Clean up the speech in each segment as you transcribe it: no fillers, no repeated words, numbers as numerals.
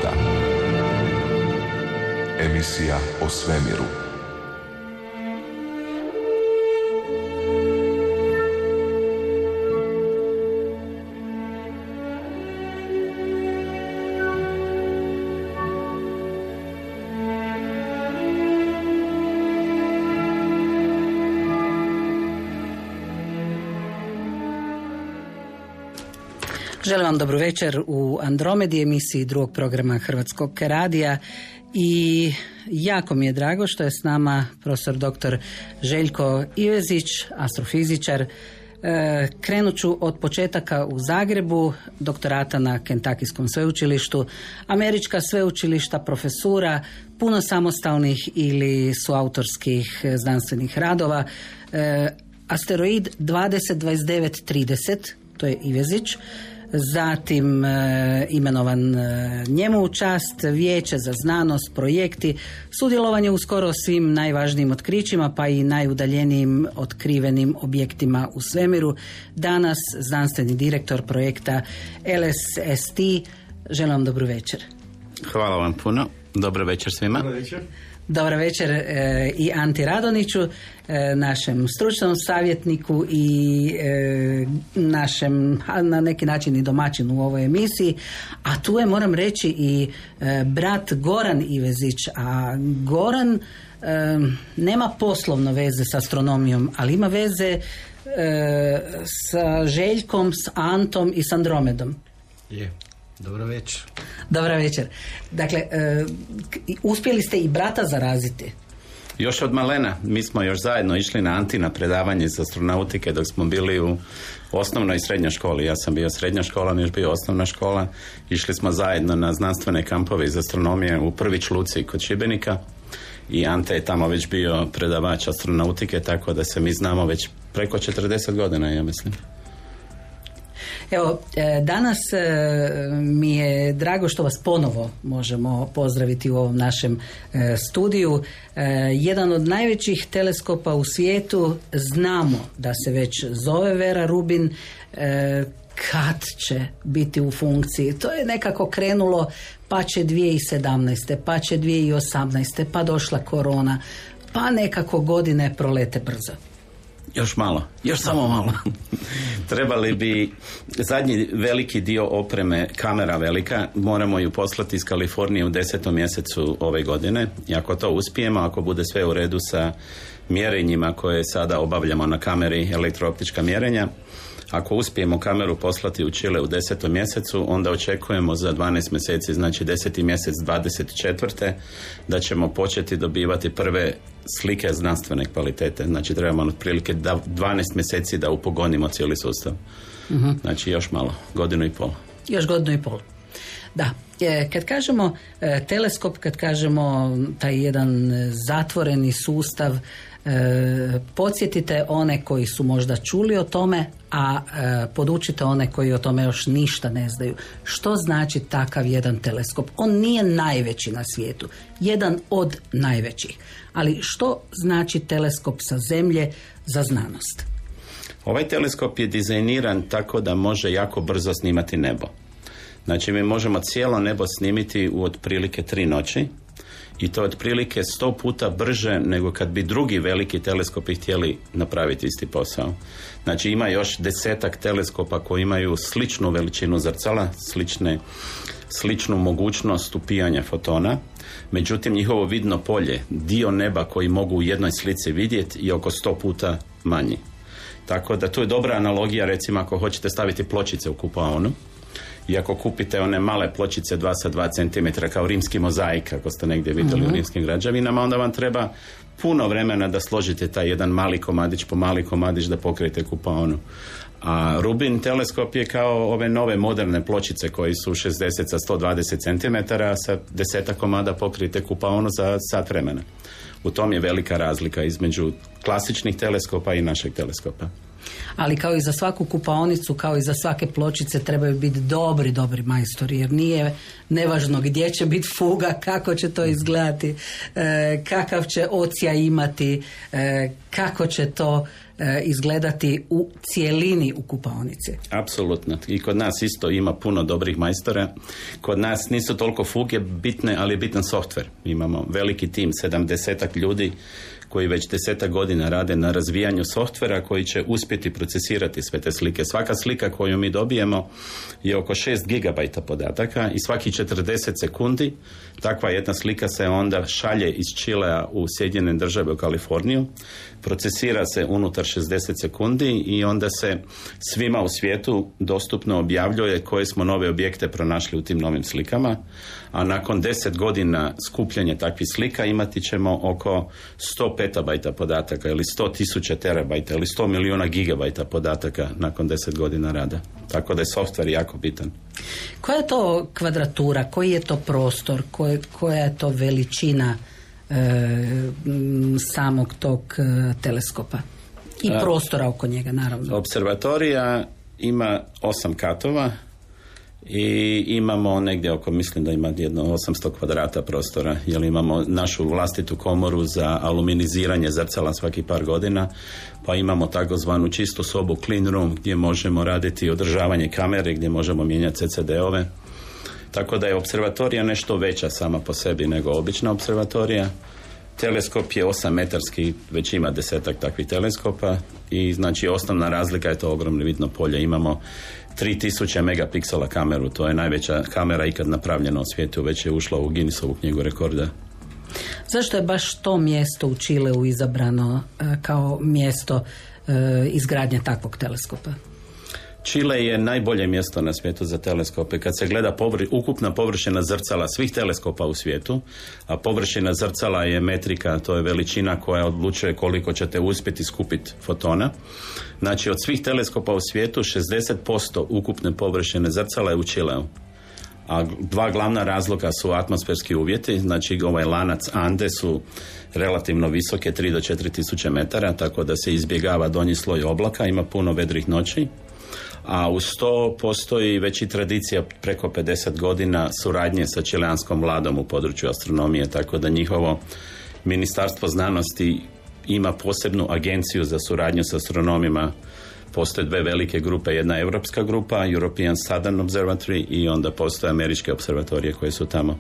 života. Emisija o svemiru. Želim vam dobro večer u Andromedi, emisiji drugog programa Hrvatskog radija, i jako mi je drago što je s nama profesor dr. Željko Ivezić, astrofizičar. Krenut ću od početaka u Zagrebu, doktorata na Kentakijskom sveučilištu, američka sveučilišta, profesura, puno samostalnih ili suautorskih znanstvenih radova. Asteroid 202930, to je Ivezić. Zatim imenovan njemu u čast, Vijeće za znanost, projekti, sudjelovanje u skoro svim najvažnijim otkrićima pa i najudaljenijim otkrivenim objektima u svemiru. Danas znanstveni direktor projekta LSST. Želim vam dobru večer. Hvala vam puno. Dobro večer svima. Dobro večer. Dobar večer i Anti Radoniću, našem stručnom savjetniku i našem, na neki način i domaćinu u ovoj emisiji. A tu je, moram reći, i brat Goran Ivezić. A Goran nema poslovno veze s astronomijom, ali ima veze sa Željkom, s Antom i s Andromedom. Je. Dobro večer. Dobra večer. Dakle, uspjeli ste i brata zaraziti? Još od malena. Mi smo još zajedno išli na Antina predavanje iz astronautike dok smo bili u osnovnoj i srednjoj školi. Ja sam bio srednja škola, on još bio osnovna škola. Išli smo zajedno na znanstvene kampove iz astronomije u Prvić Luci kod Šibenika. I Ante je tamo već bio predavač astronautike, tako da se mi znamo već preko 40 godina, ja mislim. Evo, danas mi je drago što vas ponovo možemo pozdraviti u ovom našem studiju. Jedan od najvećih teleskopa u svijetu, znamo da se već zove Vera Rubin. Kad će biti u funkciji? To je nekako krenulo, pa će 2017. pa će 2018. pa došla korona, pa nekako godine prolete brzo. Još malo, još samo malo. Trebali bi zadnji veliki dio opreme, kamera velika, moramo ju poslati iz Kalifornije u 10. mjesecu ove godine. I ako to uspijemo, ako bude sve u redu sa mjerenjima koje sada obavljamo na kameri, elektrooptička mjerenja, ako uspijemo kameru poslati u Čile u 10. mjesecu, onda očekujemo za 12 mjeseci, znači 10. mjesec 24. da ćemo početi dobivati prve slike znanstvene kvalitete. Znači trebamo otprilike 12 mjeseci da upogonimo cijeli sustav. Znači još malo, godinu i pol. Još godinu i pol. Da, kad kažemo teleskop, kad kažemo taj jedan zatvoreni sustav, podsjetite one koji su možda čuli o tome, a podučite one koji o tome još ništa ne znaju. Što znači takav jedan teleskop? On nije najveći na svijetu, jedan od najvećih. Ali što znači teleskop sa Zemlje za znanost? Ovaj teleskop je dizajniran tako da može jako brzo snimati nebo. Znači mi možemo cijelo nebo snimiti u otprilike 3 noći. I to je otprilike 100 puta brže nego kad bi drugi veliki teleskopi htjeli napraviti isti posao. Znači ima još 10-ak teleskopa koji imaju sličnu veličinu zrcala, sličnu mogućnost upijanja fotona. Međutim, njihovo vidno polje, dio neba koji mogu u jednoj slici vidjeti, je oko 100 puta manji. Tako da tu je dobra analogija, recimo ako hoćete staviti pločice u kupaonu. I ako kupite one male pločice 2 sa 2 cm kao rimski mozaik, ako ste negdje vidjeli u rimskim građevinama, onda vam treba puno vremena da složite taj jedan mali komadić po mali komadić da pokrijete kupaonu. A Rubin teleskop je kao ove nove moderne pločice koji su 60 sa 120 cm, a sa 10 komada pokrijete kupaonu za sat vremena. U tom je velika razlika između klasičnih teleskopa i našeg teleskopa. Ali kao i za svaku kupaonicu, kao i za svake pločice trebaju biti dobri majstori, jer nije nevažno gdje će biti fuga, kako će to izgledati, kakav će ocija imati, kako će to izgledati u cijelini u kupaonici. Apsolutno. I kod nas isto ima puno dobrih majstora. Kod nas nisu toliko fuge bitne, ali je bitan softver. Imamo veliki tim, 70 ljudi koji već 10 godina rade na razvijanju softvera koji će uspjeti procesirati sve te slike. Svaka slika koju mi dobijemo je oko 6 gigabajta podataka i svaki 40 sekundi takva jedna slika se onda šalje iz Čilea u Sjedinjene Države u Kaliforniju, procesira se unutar 60 sekundi i onda se svima u svijetu dostupno objavljuje koje smo nove objekte pronašli u tim novim slikama, a nakon 10 godina skupljanja takvih slika imati ćemo oko 100 petabajta podataka ili 100.000 terabajta ili 100 milijuna gigabajta podataka nakon 10 godina rada. Tako da je softver jako bitan. Koja je to kvadratura, koji je to prostor, koja je to veličina samog tog teleskopa i prostora oko njega, naravno? Observatorija ima 8 katova i imamo negdje oko, mislim da ima jedno 800 kvadrata prostora, jer imamo našu vlastitu komoru za aluminiziranje zrcala svaki par godina, pa imamo takozvanu čistu sobu clean room gdje možemo raditi održavanje kamere, gdje možemo mijenjati CCD-ove. Tako da je observatorija nešto veća sama po sebi nego obična observatorija. Teleskop je 8 metarski, već ima 10 takvih teleskopa i znači osnovna razlika je to ogromno vidno polje. Imamo 3000 megapiksela kameru, to je najveća kamera ikad napravljena u svijetu, već je ušla u Guinnessovu knjigu rekorda. Zašto je baš to mjesto u Čileu izabrano kao mjesto izgradnje takvog teleskopa? Čile je najbolje mjesto na svijetu za teleskope. Kad se gleda ukupna površina zrcala svih teleskopa u svijetu, a površina zrcala je metrika, to je veličina koja odlučuje koliko ćete uspjeti skupiti fotona. Znači, od svih teleskopa u svijetu 60% ukupne površine zrcala je u Čileu. A dva glavna razloga su atmosferski uvjeti, znači ovaj lanac Ande su relativno visoke, 3 do 4 tisuće metara, tako da se izbjegava donji sloj oblaka, ima puno vedrih noći. A uz to postoji već i tradicija preko 50 godina suradnje sa čileanskom vladom u području astronomije, tako da njihovo Ministarstvo znanosti ima posebnu agenciju za suradnju sa astronomima. Postoje dve velike grupe, jedna europska grupa, European Southern Observatory, i onda postoje američke observatorije koje su tamo.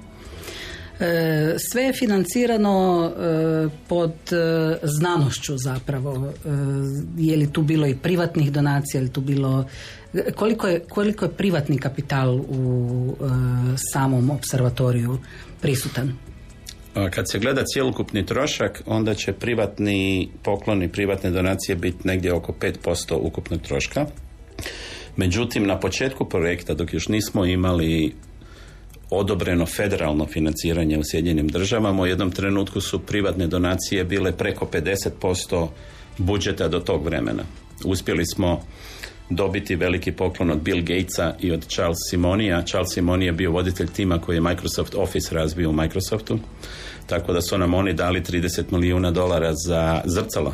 Sve je financirano pod znanošću zapravo. Je li tu bilo i privatnih donacija, je li tu bilo... Koliko je privatni kapital u samom observatoriju prisutan? Kad se gleda cjelokupni trošak, onda će privatni pokloni, privatne donacije biti negdje oko 5% ukupnog troška. Međutim, na početku projekta, dok još nismo imali odobreno federalno financiranje u Sjedinjenim Državama, u jednom trenutku su privatne donacije bile preko 50% budžeta do tog vremena. Uspjeli smo dobiti veliki poklon od Bill Gatesa i od Charles Simonija. Charles Simonij je bio voditelj tima koji je Microsoft Office razvio u Microsoftu, tako da su nam oni dali $30 milijuna za zrcalo.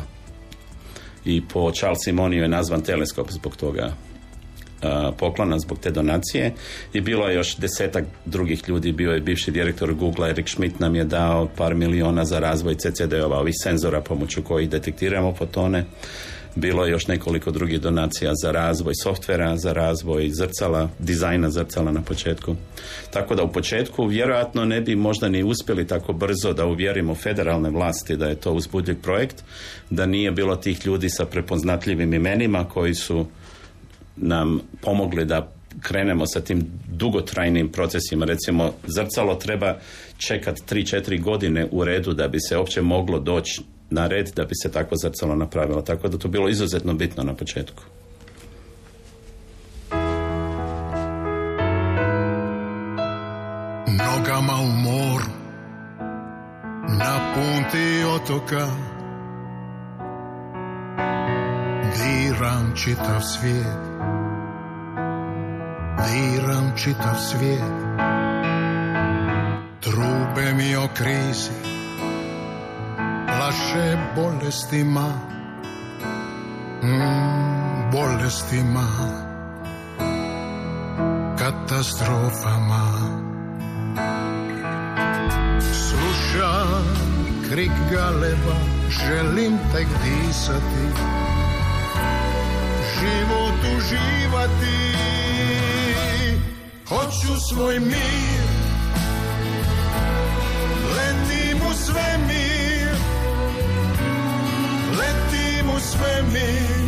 I po Charles Simoniju je nazvan teleskop zbog toga poklona, zbog te donacije. I bilo je još 10 drugih ljudi, bio je bivši direktor Google, Eric Schmidt nam je dao $2 milijuna za razvoj CCD-ova, ovih senzora pomoću kojih detektiramo fotone. Bilo je još nekoliko drugih donacija za razvoj softvera, za razvoj zrcala, dizajna zrcala na početku. Tako da u početku vjerojatno ne bi možda ni uspjeli tako brzo da uvjerimo federalne vlasti da je to uzbudljiv projekt, da nije bilo tih ljudi sa prepoznatljivim imenima koji su nam pomogli da krenemo sa tim dugotrajnim procesima. Recimo, zrcalo treba čekati 3-4 godine u redu da bi se uopće moglo doći na red da bi se takvo zrcalo napravilo. Tako da to bilo izuzetno bitno na početku. Nogama u moru, na punti otoka, diram čitav svijet, diram čitav svijet. Trube mi o krizi, plaše bolestima, bolestima, katastrofama. Slušam krik galeba, želim tek disati, život uživati. Hoću svoj mir, letim u svemir, letim u svemir,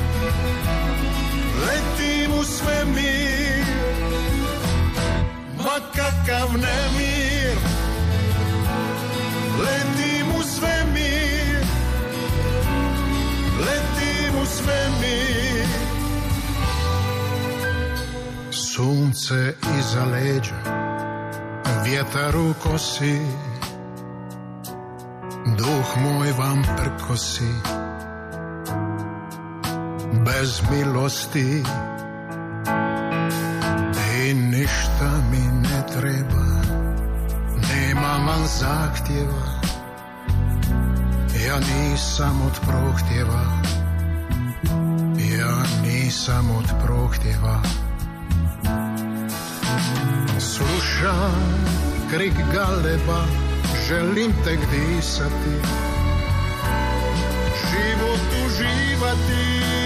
letim u svemir. Ma kakav nemir, letim u svemir, letim u svemir. Sunce iza leđa, vjetar u kosi, duh moj vam prkosi, bez milosti i ništa mi ne treba, nemam vam zahtjeva, ja nisam od prohtjeva, ja nisam od prohtjeva. Slušam krik galeba, želim tek disati, život uživati.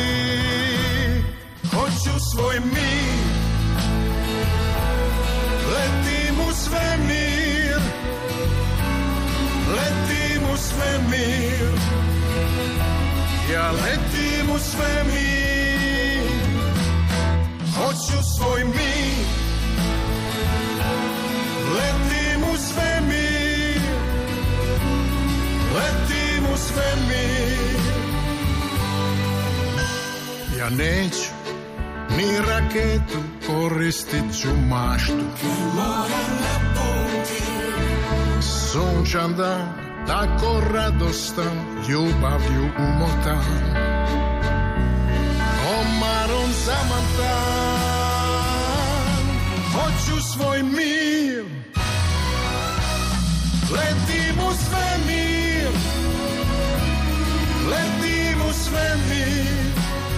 Hoću svoj mir, letim u svemir, letim u svemir, ja letim u svemir. Hoću svoj mir, letim u svemir, letim u svemir. Ja neću ni raketu, koristit ću maštu. Sunčan dan, tako radostan, ljubavlju umotan, omarom zamantan. Hoću svoj mir, letim u svemir, letim u svemir,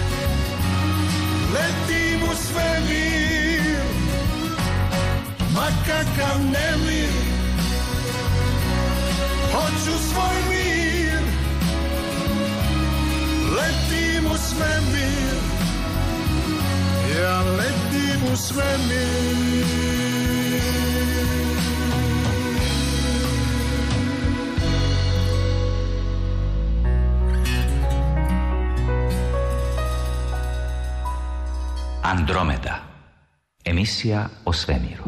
letim u svemir. Ma kakav nemir, hoću svoj mir, letim u svemir, ja letim u svemir. Andromeda, emisija o svemiru.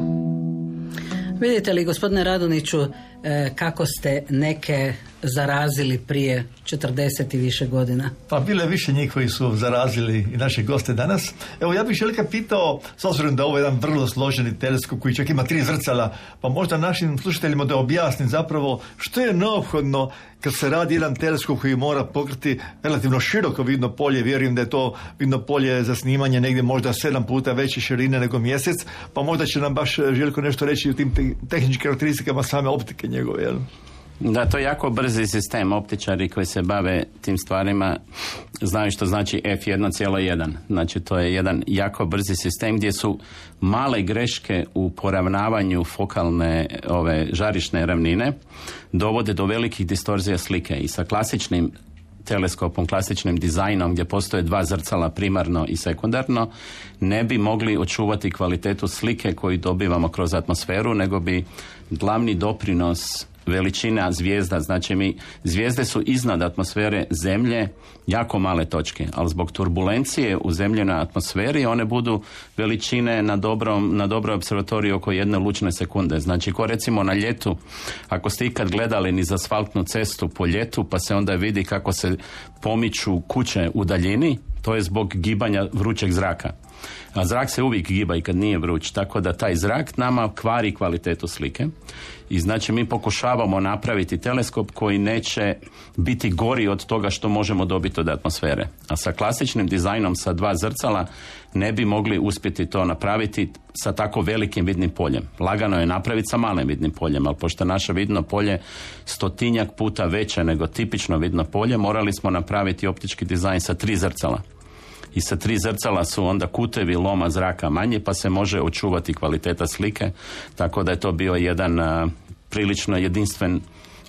Vidite li, gospodine Radoniću, kako ste neke zarazili prije 40 i više godina? Pa bilo je više njih koji su zarazili i naše goste danas. Evo, ja bih Željka pitao, s obzirom da ovo je jedan vrlo složeni teleskop koji čak ima 3 zrcala, pa možda našim slušateljima da objasnim zapravo što je neophodno kad se radi jedan teleskop koji mora pokriti relativno široko vidno polje. Vjerujem da je to vidno polje za snimanje negdje možda 7 puta veće širine nego mjesec, pa možda će nam baš Željko nešto reći o tim tehničkim karakteristikama same optike njegove, jel? Da, to je jako brzi sistem. Optičari koji se bave tim stvarima znaju što znači f1,1. Znači, to je jedan jako brzi sistem gdje su male greške u poravnavanju fokalne žarišne ravnine dovode do velikih distorzija slike. I sa klasičnim teleskopom, klasičnim dizajnom gdje postoje 2 zrcala primarno i sekundarno, ne bi mogli očuvati kvalitetu slike koju dobivamo kroz atmosferu, nego bi glavni doprinos veličina zvijezda, znači zvijezde su iznad atmosfere Zemlje jako male točke, ali zbog turbulencije u zemljenoj atmosferi one budu veličine na dobroj observatoriji oko 1 lučne sekunde. Znači, ko recimo na ljetu, ako ste ikad gledali niz asfaltnu cestu po ljetu, pa se onda vidi kako se pomiču kuće u daljini, to je zbog gibanja vrućeg zraka. A zrak se uvijek giba i kad nije vruć, tako da taj zrak nama kvari kvalitetu slike. I znači mi pokušavamo napraviti teleskop koji neće biti gori od toga što možemo dobiti od atmosfere. A sa klasičnim dizajnom sa 2 zrcala ne bi mogli uspjeti to napraviti sa tako velikim vidnim poljem. Lagano je napraviti sa malim vidnim poljem, ali pošto naše vidno polje 100-tinjak puta veće nego tipično vidno polje, morali smo napraviti optički dizajn sa 3 zrcala. I sa 3 zrcala su onda kutevi loma zraka manje, pa se može očuvati kvaliteta slike, tako da je to bio jedan prilično jedinstven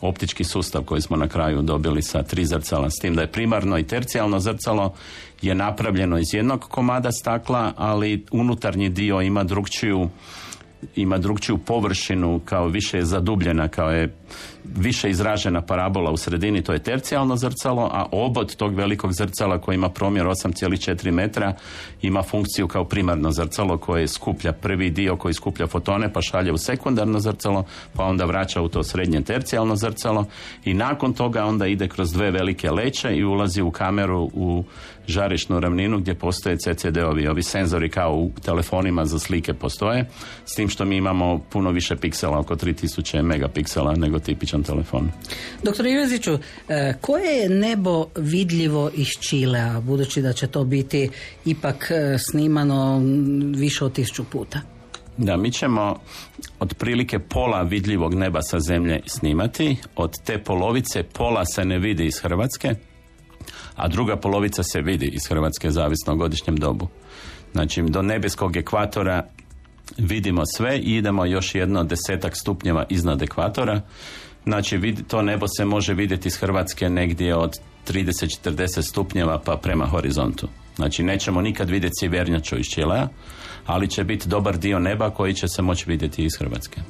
optički sustav koji smo na kraju dobili sa 3 zrcala, s tim da je primarno i tercijalno zrcalo je napravljeno iz jednog komada stakla, ali unutarnji dio ima drugčiju površinu, kao više je zadubljena, kao je više izražena parabola u sredini, to je tercijalno zrcalo, a obod tog velikog zrcala koji ima promjer 8,4 metra ima funkciju kao primarno zrcalo koje skuplja prvi dio koji skuplja fotone pa šalje u sekundarno zrcalo, pa onda vraća u to srednje tercijalno zrcalo i nakon toga onda ide kroz 2 velike leće i ulazi u kameru u žarišnu ravninu gdje postoje CCD-ovi, ovi senzori kao u telefonima za slike postoje, s tim što mi imamo puno više piksela, oko 3000 megapiksela nego tipičan telefon. Doktor Iveziću, koje je nebo vidljivo iz Čilea, budući da će to biti ipak snimano više od 1000 puta? Da, mi ćemo otprilike pola vidljivog neba sa zemlje snimati. Od te polovice pola se ne vidi iz Hrvatske, a druga polovica se vidi iz Hrvatske zavisno o godišnjem dobu. Znači, do nebeskog ekvatora vidimo sve i idemo još jedno 10 stupnjeva iznad ekvatora. Znači, to nebo se može vidjeti iz Hrvatske negdje od 30-40 stupnjeva pa prema horizontu. Znači, nećemo nikad vidjeti sjevernjaču iz Čilea, ali će biti dobar dio neba koji će se moći vidjeti iz Hrvatske.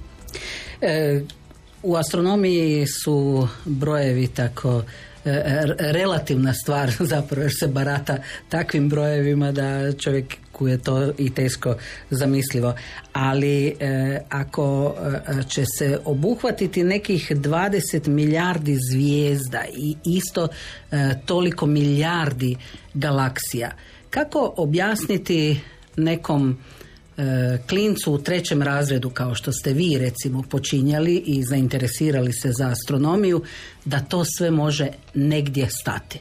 U astronomiji su brojevi tako relativna stvar, zapravo jer se barata takvim brojevima da čovjeku je to i teško zamislivo. Ali ako će se obuhvatiti nekih 20 milijardi zvijezda i isto toliko milijardi galaksija, kako objasniti nekom klincu u 3. razredu, kao što ste vi recimo počinjali i zainteresirali se za astronomiju, da to sve može negdje stati?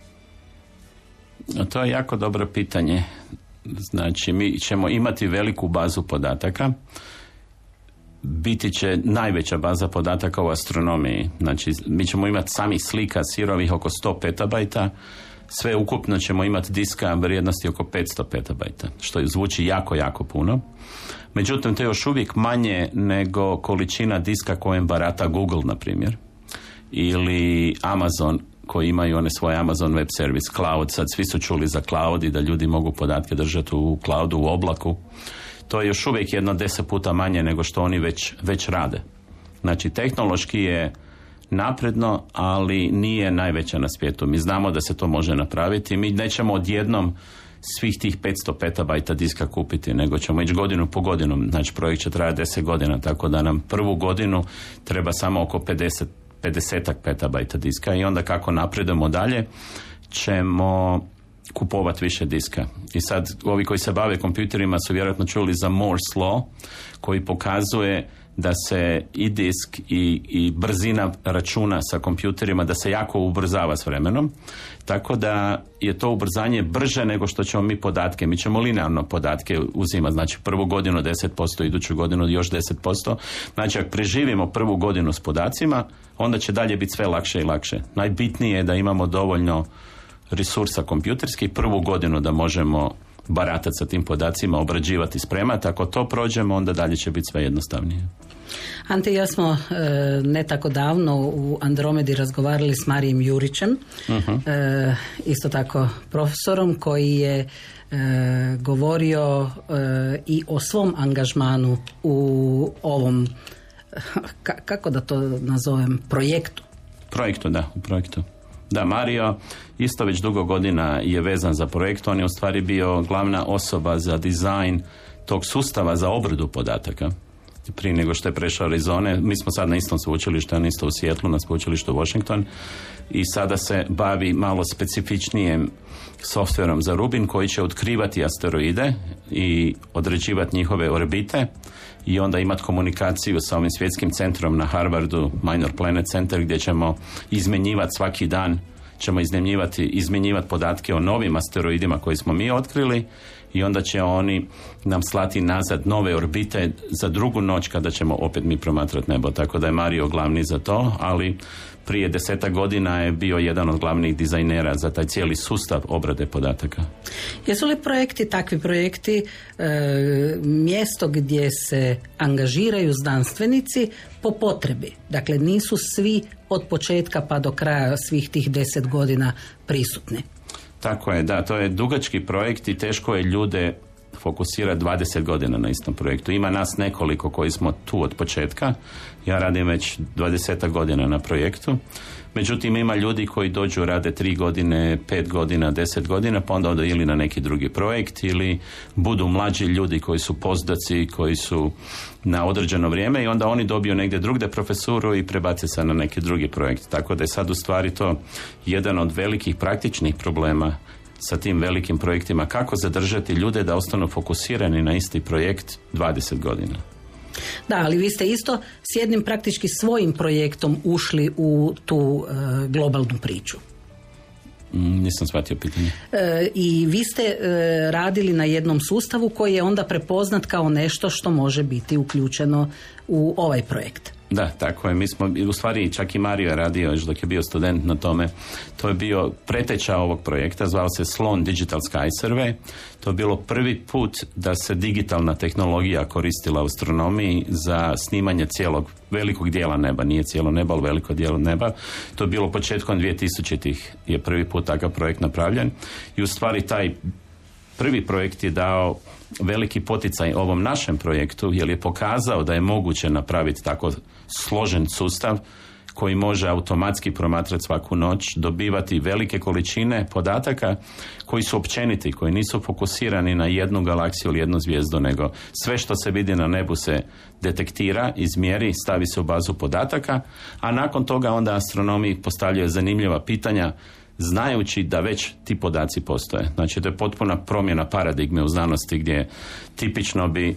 To je jako dobro pitanje. Znači, mi ćemo imati veliku bazu podataka. Biti će najveća baza podataka u astronomiji. Znači, mi ćemo imati samih slika sirovih oko 100 petabajta. Sve ukupno ćemo imati diska vrijednosti oko 500 petabajta, što zvuči jako, jako puno. Međutim, to je još uvijek manje nego količina diska kojem barata Google, na primjer, ili Amazon, koji imaju one svoje Amazon web service, cloud. Sad svi su čuli za cloud i da ljudi mogu podatke držati u cloudu, u oblaku. To je još uvijek 10 puta manje nego što oni već rade. Znači, tehnološki je napredno, ali nije najveća na svijetu. Mi znamo da se to može napraviti. Mi nećemo odjednom svih tih 500 petabajta diska kupiti, nego ćemo ići godinu po godinu. Znači, projekt će trajati 10 godina, tako da nam prvu godinu treba samo oko 50 petabajta diska i onda kako napredujemo dalje ćemo kupovati više diska. I sad, ovi koji se bave kompjuterima su vjerojatno čuli za Moore's Law, koji pokazuje da se i disk i brzina računa sa kompjuterima da se jako ubrzava s vremenom, tako da je to ubrzanje brže nego što ćemo mi podatke. Mi ćemo linearno podatke uzimati, znači prvu godinu 10%, iduću godinu još 10%. Znači, ako preživimo prvu godinu s podacima, onda će dalje biti sve lakše i lakše. Najbitnije je da imamo dovoljno resursa kompjuterskih prvu godinu da možemo baratati sa tim podacima, obrađivati, spremati. Ako to prođemo, onda dalje će biti sve jednostavnije. Ante i ja smo ne tako davno u Andromedi razgovarali s Marijem Jurićem, isto tako profesorom, koji je govorio i o svom angažmanu u ovom, kako da to nazovem, projektu. U projektu. Da, Mario isto već dugo godina je vezan za projekt. On je u stvari bio glavna osoba za dizajn tog sustava za obradu podataka prije nego što je prešao Arizone. Mi smo sad na istom sveučilištu, on isto u Seattlu, na sveučilištu Washington, i sada se bavi malo specifičnijim softverom za Rubin koji će otkrivati asteroide i određivati njihove orbite i onda imati komunikaciju sa ovim svjetskim centrom na Harvardu, Minor Planet Center, gdje ćemo izmjenjivati svaki dan, ćemo izmjenjivati podatke o novim asteroidima koje smo mi otkrili i onda će oni nam slati nazad nove orbite za drugu noć kada ćemo opet mi promatrati nebo. Tako da je Mario glavni za to, ali prije 10 godina je bio jedan od glavnih dizajnera za taj cijeli sustav obrade podataka. Jesu li takvi projekti, mjesto gdje se angažiraju znanstvenici po potrebi? Dakle, nisu svi od početka pa do kraja svih tih 10 godina prisutni. Tako je, da, to je dugački projekt i teško je ljude fokusirati 20 godina na istom projektu. Ima nas nekoliko koji smo tu od početka. Ja radim već 20 godina na projektu. Međutim, ima ljudi koji dođu, rade 3 godine, 5 godina, 10 godina, pa onda odu ili na neki drugi projekt ili budu mlađi ljudi koji su postdoci, koji su na određeno vrijeme i onda oni dobiju negdje drugdje profesuru i prebace se na neki drugi projekt. Tako da je sad u stvari to jedan od velikih praktičnih problema sa tim velikim projektima, kako zadržati ljude da ostanu fokusirani na isti projekt 20 godina. Da, ali vi ste isto s jednim praktički svojim projektom ušli u tu globalnu priču. Nisam shvatio pitanje. I vi ste radili na jednom sustavu koji je onda prepoznat kao nešto što može biti uključeno u ovaj projekt. Da, tako je. Mi smo, u stvari čak i Mario je radio još dok je bio student na tome. To je bio preteča ovog projekta, zvao se Sloan Digital Sky Survey. To je bilo prvi put da se digitalna tehnologija koristila u astronomiji za snimanje cijelog velikog dijela neba. Nije cijelo nebo, ali veliko dijelo neba. To je bilo početkom 2000-ih je prvi put takav projekt napravljen. I u stvari taj prvi projekt je dao veliki poticaj ovom našem projektu jer je pokazao da je moguće napraviti tako složen sustav koji može automatski promatrati svaku noć, dobivati velike količine podataka koji su općeniti, koji nisu fokusirani na jednu galaksiju ili jednu zvijezdu, nego sve što se vidi na nebu se detektira, izmjeri, stavi se u bazu podataka, a nakon toga onda astronomi postavljaju zanimljiva pitanja znajući da već ti podaci postoje. Znači, to je potpuna promjena paradigme u znanosti gdje tipično bi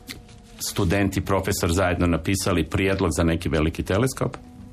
student i profesor zajedno napisali prijedlog za neki veliki teleskop,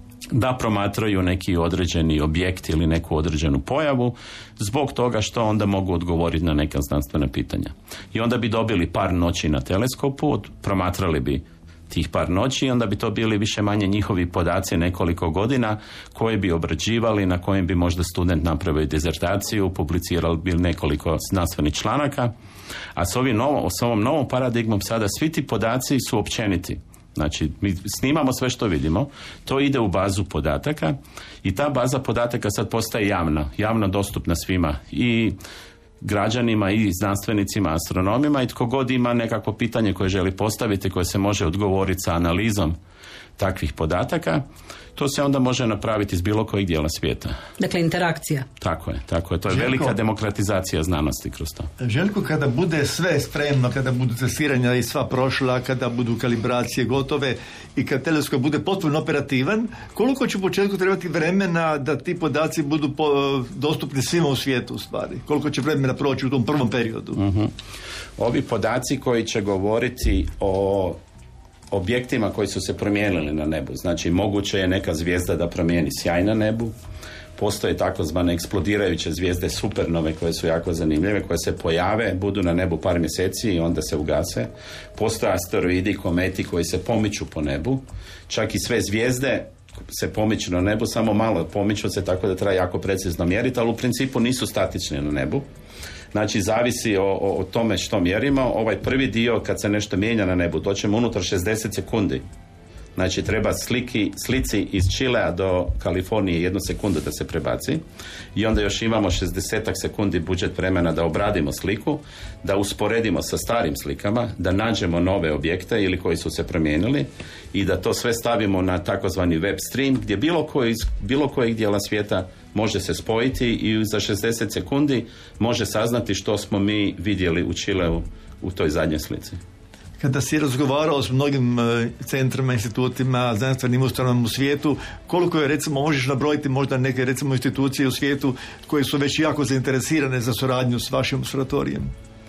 da promatraju neki određeni objekt ili neku određenu pojavu zbog toga što onda mogu odgovoriti na neka znanstvena pitanja. I onda bi dobili par noći na teleskopu, promatrali bi tih par noći i onda bi to bili više manje njihovi podaci nekoliko godina koje bi obrađivali, na kojem bi možda student napravio dizertaciju, publicirali bi nekoliko znanstvenih članaka, a s ovom novom paradigmom sada svi ti podaci su općeniti. Znači, mi snimamo sve što vidimo, to ide u bazu podataka i ta baza podataka sad postaje javno dostupna svima i građanima i znanstvenicima, astronomima i tko god ima nekakvo pitanje koje želi postaviti, koje se može odgovoriti sa analizom takvih podataka, to se onda može napraviti iz bilo kojeg dijela svijeta. Dakle, interakcija. Tako je. To je Željko, velika demokratizacija znanosti kroz to. Željko, kada bude sve spremno, kada budu testiranja i sva prošla, kada budu kalibracije gotove i kad teleskop bude potpuno operativan, koliko će u početku trebati vremena da ti podaci budu dostupni svima u svijetu u stvari? Koliko će vremena proći u tom prvom periodu? Uh-huh. Ovi podaci koji će govoriti o objektima koji su se promijenili na nebu. Znači, moguće je neka zvijezda da promijeni sjaj na nebu. Postoje takozvane eksplodirajuće zvijezde, supernove, koje su jako zanimljive, koje se pojave, budu na nebu par mjeseci i onda se ugase. Postoje asteroidi, kometi koji se pomiču po nebu. Čak i sve zvijezde se pomiču na nebu, samo malo pomiču se, tako da treba jako precizno mjeriti, ali u principu nisu statični na nebu. Znači, zavisi o tome što mjerimo. Ovaj prvi dio, kad se nešto mijenja na nebu, to ćemo unutar 60 sekundi. Znači, treba slici iz Čilea do Kalifornije 1 sekundu da se prebaci. I onda još imamo 60 sekundi budžet vremena da obradimo sliku, da usporedimo sa starim slikama, da nađemo nove objekte ili koji su se promijenili i da to sve stavimo na takozvani web stream, gdje bilo kojeg dijela svijeta može se spojiti i za 60 sekundi može saznati što smo mi vidjeli u Čileu u toj zadnjoj slici. Kada si razgovarao s mnogim centrima, institutima, znanstvenim ustanovama u svijetu, koliko je, recimo, možeš nabrojiti možda neke, recimo, institucije u svijetu koje su već jako zainteresirane za suradnju s vašim observatorijem?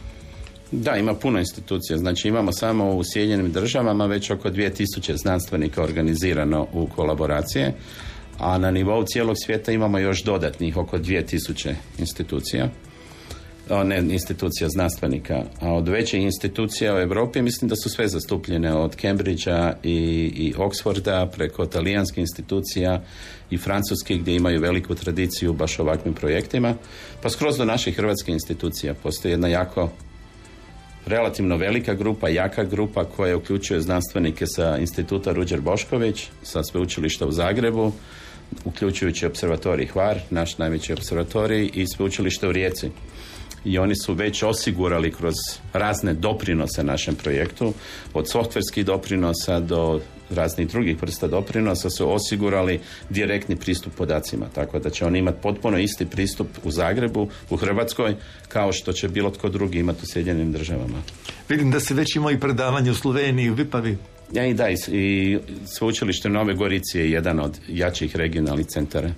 Da, ima puno institucija. Znači, imamo samo u Sjedinjenim Državama već oko 2000 znanstvenika organizirano u kolaboracije, a na nivou cijelog svijeta imamo još dodatnih oko 2000 institucija. institucija znanstvenika, a od većih institucija u Europi mislim da su sve zastupljene, od Cambridgea i Oxforda preko talijanskih institucija i francuskih gdje imaju veliku tradiciju baš ovakvim projektima, pa skroz do naših hrvatskih institucija. Postoji jedna jako relativno velika grupa, jaka grupa koja uključuje znanstvenike sa instituta Ruđer Bošković, sa sveučilišta u Zagrebu, uključujući observatorij Hvar, naš najveći observatorij, i sveučilište u Rijeci. I oni su već osigurali kroz razne doprinose našem projektu, od softverskih doprinosa do raznih drugih vrsta doprinosa, su osigurali direktni pristup podacima. Tako da će oni imati potpuno isti pristup u Zagrebu, u Hrvatskoj, kao što će bilo tko drugi imati u Sjedinjenim Državama. Vidim da se već ima i predavanje u Sloveniji, u Vipavi. Ja i sveučilište Nove Gorici je jedan od jačih regionalnih centara.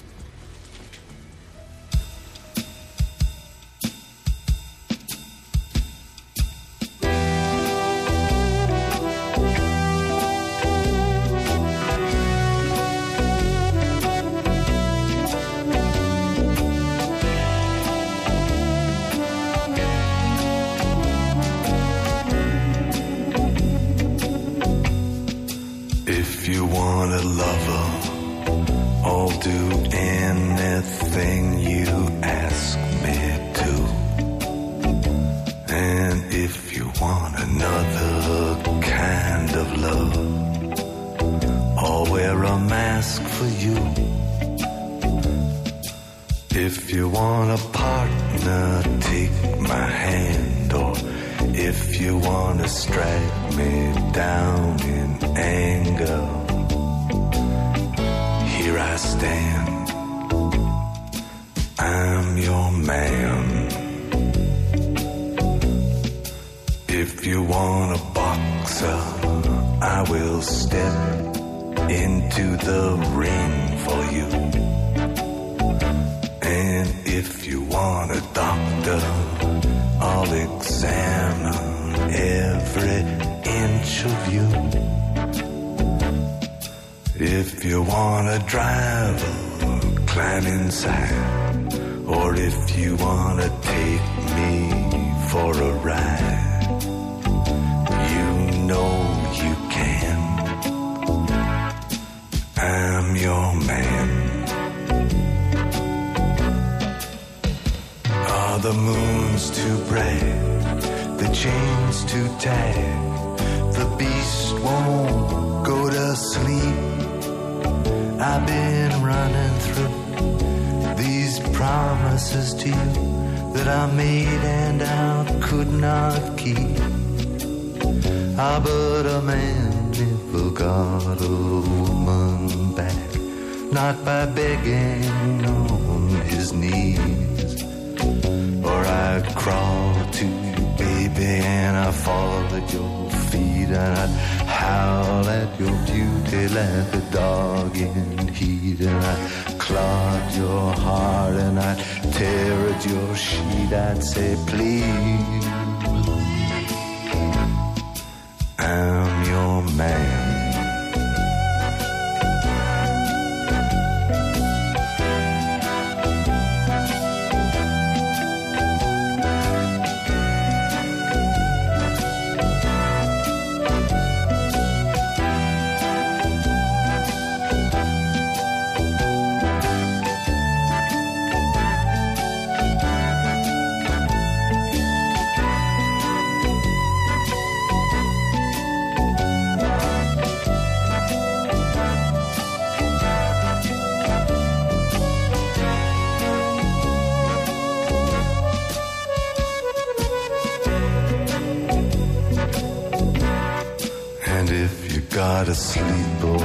Gotta sleep a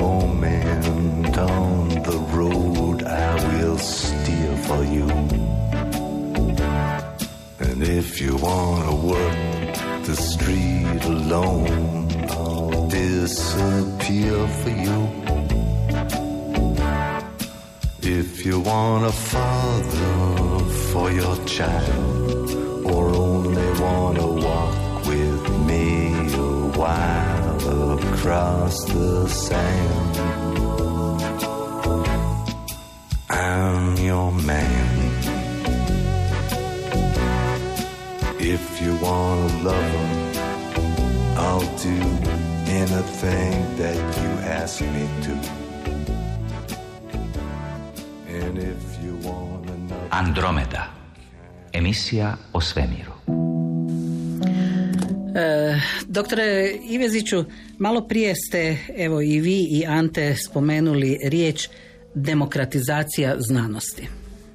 moment on the road, I will steer for you. And if you wanna work the street alone, I'll disappear for you. If you want a father for your child, or only wanna walk with me a while across the sand, I'm your man. lover, I'll do anything that you ask me to. And if you want another... Andromeda. Emisija o svemiru. Doktore Iveziću, malo prije ste, evo i vi i Ante, spomenuli riječ demokratizacija znanosti.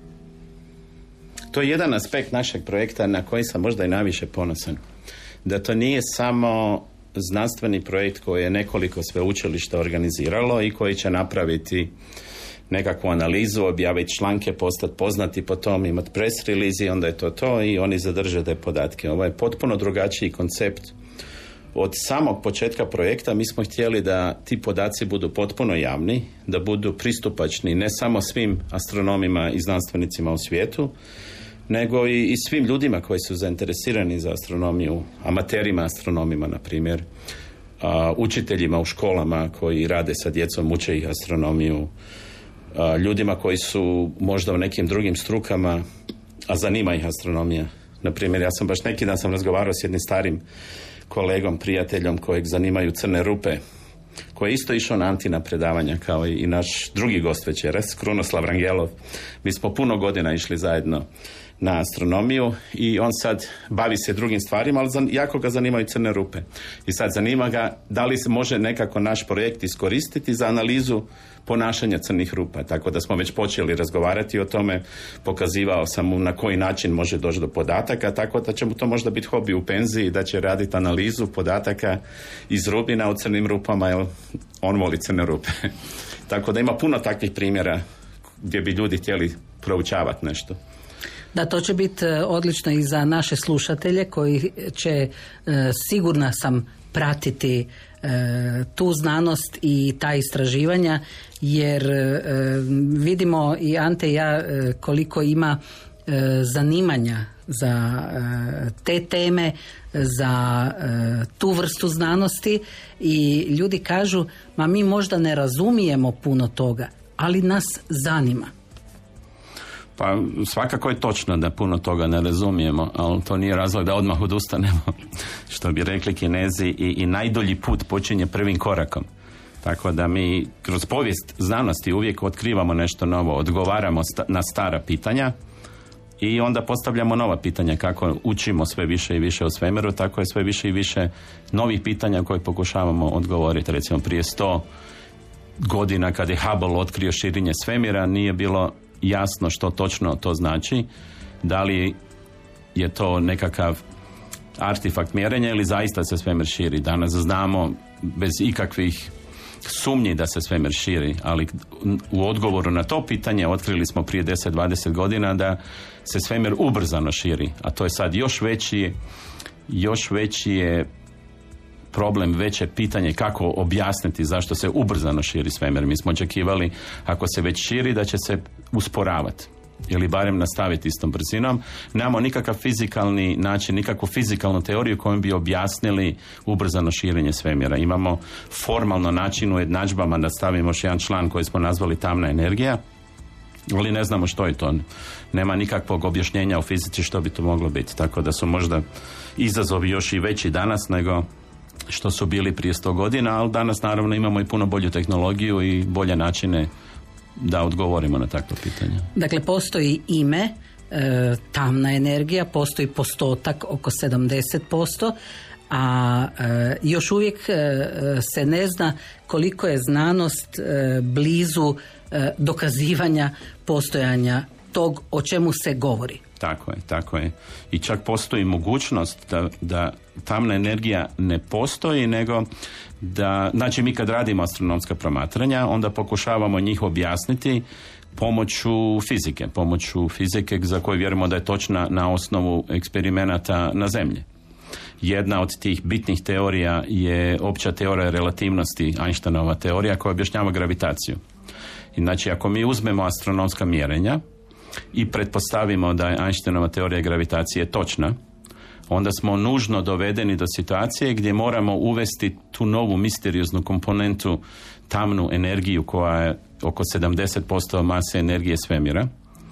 To je jedan aspekt našeg projekta na koji sam možda i najviše ponosan. Da to nije samo znanstveni projekt koji je nekoliko sveučilišta organiziralo i koji će napraviti nekakvu analizu, objaviti članke, postati poznati po tom, imati press release i onda je to i oni zadrže te podatke. Ovo je potpuno drugačiji koncept. Od samog početka projekta mi smo htjeli da ti podaci budu potpuno javni, da budu pristupačni ne samo svim astronomima i znanstvenicima u svijetu, nego i svim ljudima koji su zainteresirani za astronomiju, amaterima astronomima, na primjer, učiteljima u školama koji rade sa djecom, uče ih astronomiju, ljudima koji su možda u nekim drugim strukama, a zanima ih astronomija. Na primjer, ja sam baš neki dan sam razgovarao s jednim starim kolegom, prijateljom kojeg zanimaju crne rupe, koji je isto išao na Antina predavanja kao i naš drugi gost večeras, Krunoslav Rangelov. Mi smo puno godina išli zajedno na astronomiju i on sad bavi se drugim stvarima, ali jako ga zanimaju crne rupe. I sad zanima ga da li se može nekako naš projekt iskoristiti za analizu ponašanja crnih rupa. Tako da smo već počeli razgovarati o tome, pokazivao sam mu na koji način može doći do podataka, tako da će mu to možda biti hobi u penziji, da će raditi analizu podataka iz rubina o crnim rupama, jer on voli crne rupe. Tako da ima puno takvih primjera gdje bi ljudi htjeli proučavati nešto. Da, to će biti odlično i za naše slušatelje koji će, sigurna sam, pratiti tu znanost i ta istraživanja, jer vidimo i Ante i ja koliko ima zanimanja za te teme, za tu vrstu znanosti i ljudi kažu, ma mi možda ne razumijemo puno toga, ali nas zanima. Pa svakako je točno da puno toga ne razumijemo, ali to nije razlog da odmah odustanemo. Što bi rekli Kinezi, i najdulji put počinje prvim korakom. Tako da mi kroz povijest znanosti uvijek otkrivamo nešto novo, odgovaramo na stara pitanja i onda postavljamo nova pitanja. Kako učimo sve više i više o svemiru, tako je sve više i više novih pitanja koje pokušavamo odgovoriti. Recimo prije 100 godina kad je Hubble otkrio širenje svemira, nije bilo jasno što točno to znači, da li je to nekakav artefakt mjerenja ili zaista se svemir širi. Danas znamo bez ikakvih sumnji da se svemir širi, ali u odgovoru na to pitanje otkrili smo prije 10-20 godina da se svemir ubrzano širi, a to je sad još veći je problem, veće pitanje kako objasniti zašto se ubrzano širi svemir. Mi smo očekivali, ako se već širi, da će se usporavati ili barem nastaviti istom brzinom. Nemamo nikakav fizikalni način, nikakvu fizikalnu teoriju kojom bi objasnili ubrzano širenje svemira. Imamo formalno način u jednadžbama da stavimo još jedan član koji smo nazvali tamna energija, ali ne znamo što je to. Nema nikakvog objašnjenja u fizici što bi to moglo biti. Tako da su možda izazovi još i veći danas nego što su bili prije 100 godina, ali danas naravno imamo i puno bolju tehnologiju i bolje načine da odgovorimo na takvo pitanje. Dakle, postoji ime, tamna energija, postoji postotak oko 70%, a još uvijek se ne zna koliko je znanost blizu dokazivanja postojanja tog o čemu se govori. Tako je. I čak postoji mogućnost da tamna energija ne postoji, nego da, znači mi kad radimo astronomska promatranja, onda pokušavamo njih objasniti pomoću fizike za koju vjerujemo da je točna na osnovu eksperimenata na Zemlji. Jedna od tih bitnih teorija je opća teorija relativnosti, Einsteinova teorija koja objašnjava gravitaciju. I znači ako mi uzmemo astronomska mjerenja i pretpostavimo da je Einsteinova teorija gravitacije točna, onda smo nužno dovedeni do situacije gdje moramo uvesti tu novu misterioznu komponentu, tamnu energiju koja je oko 70% mase energije svemira.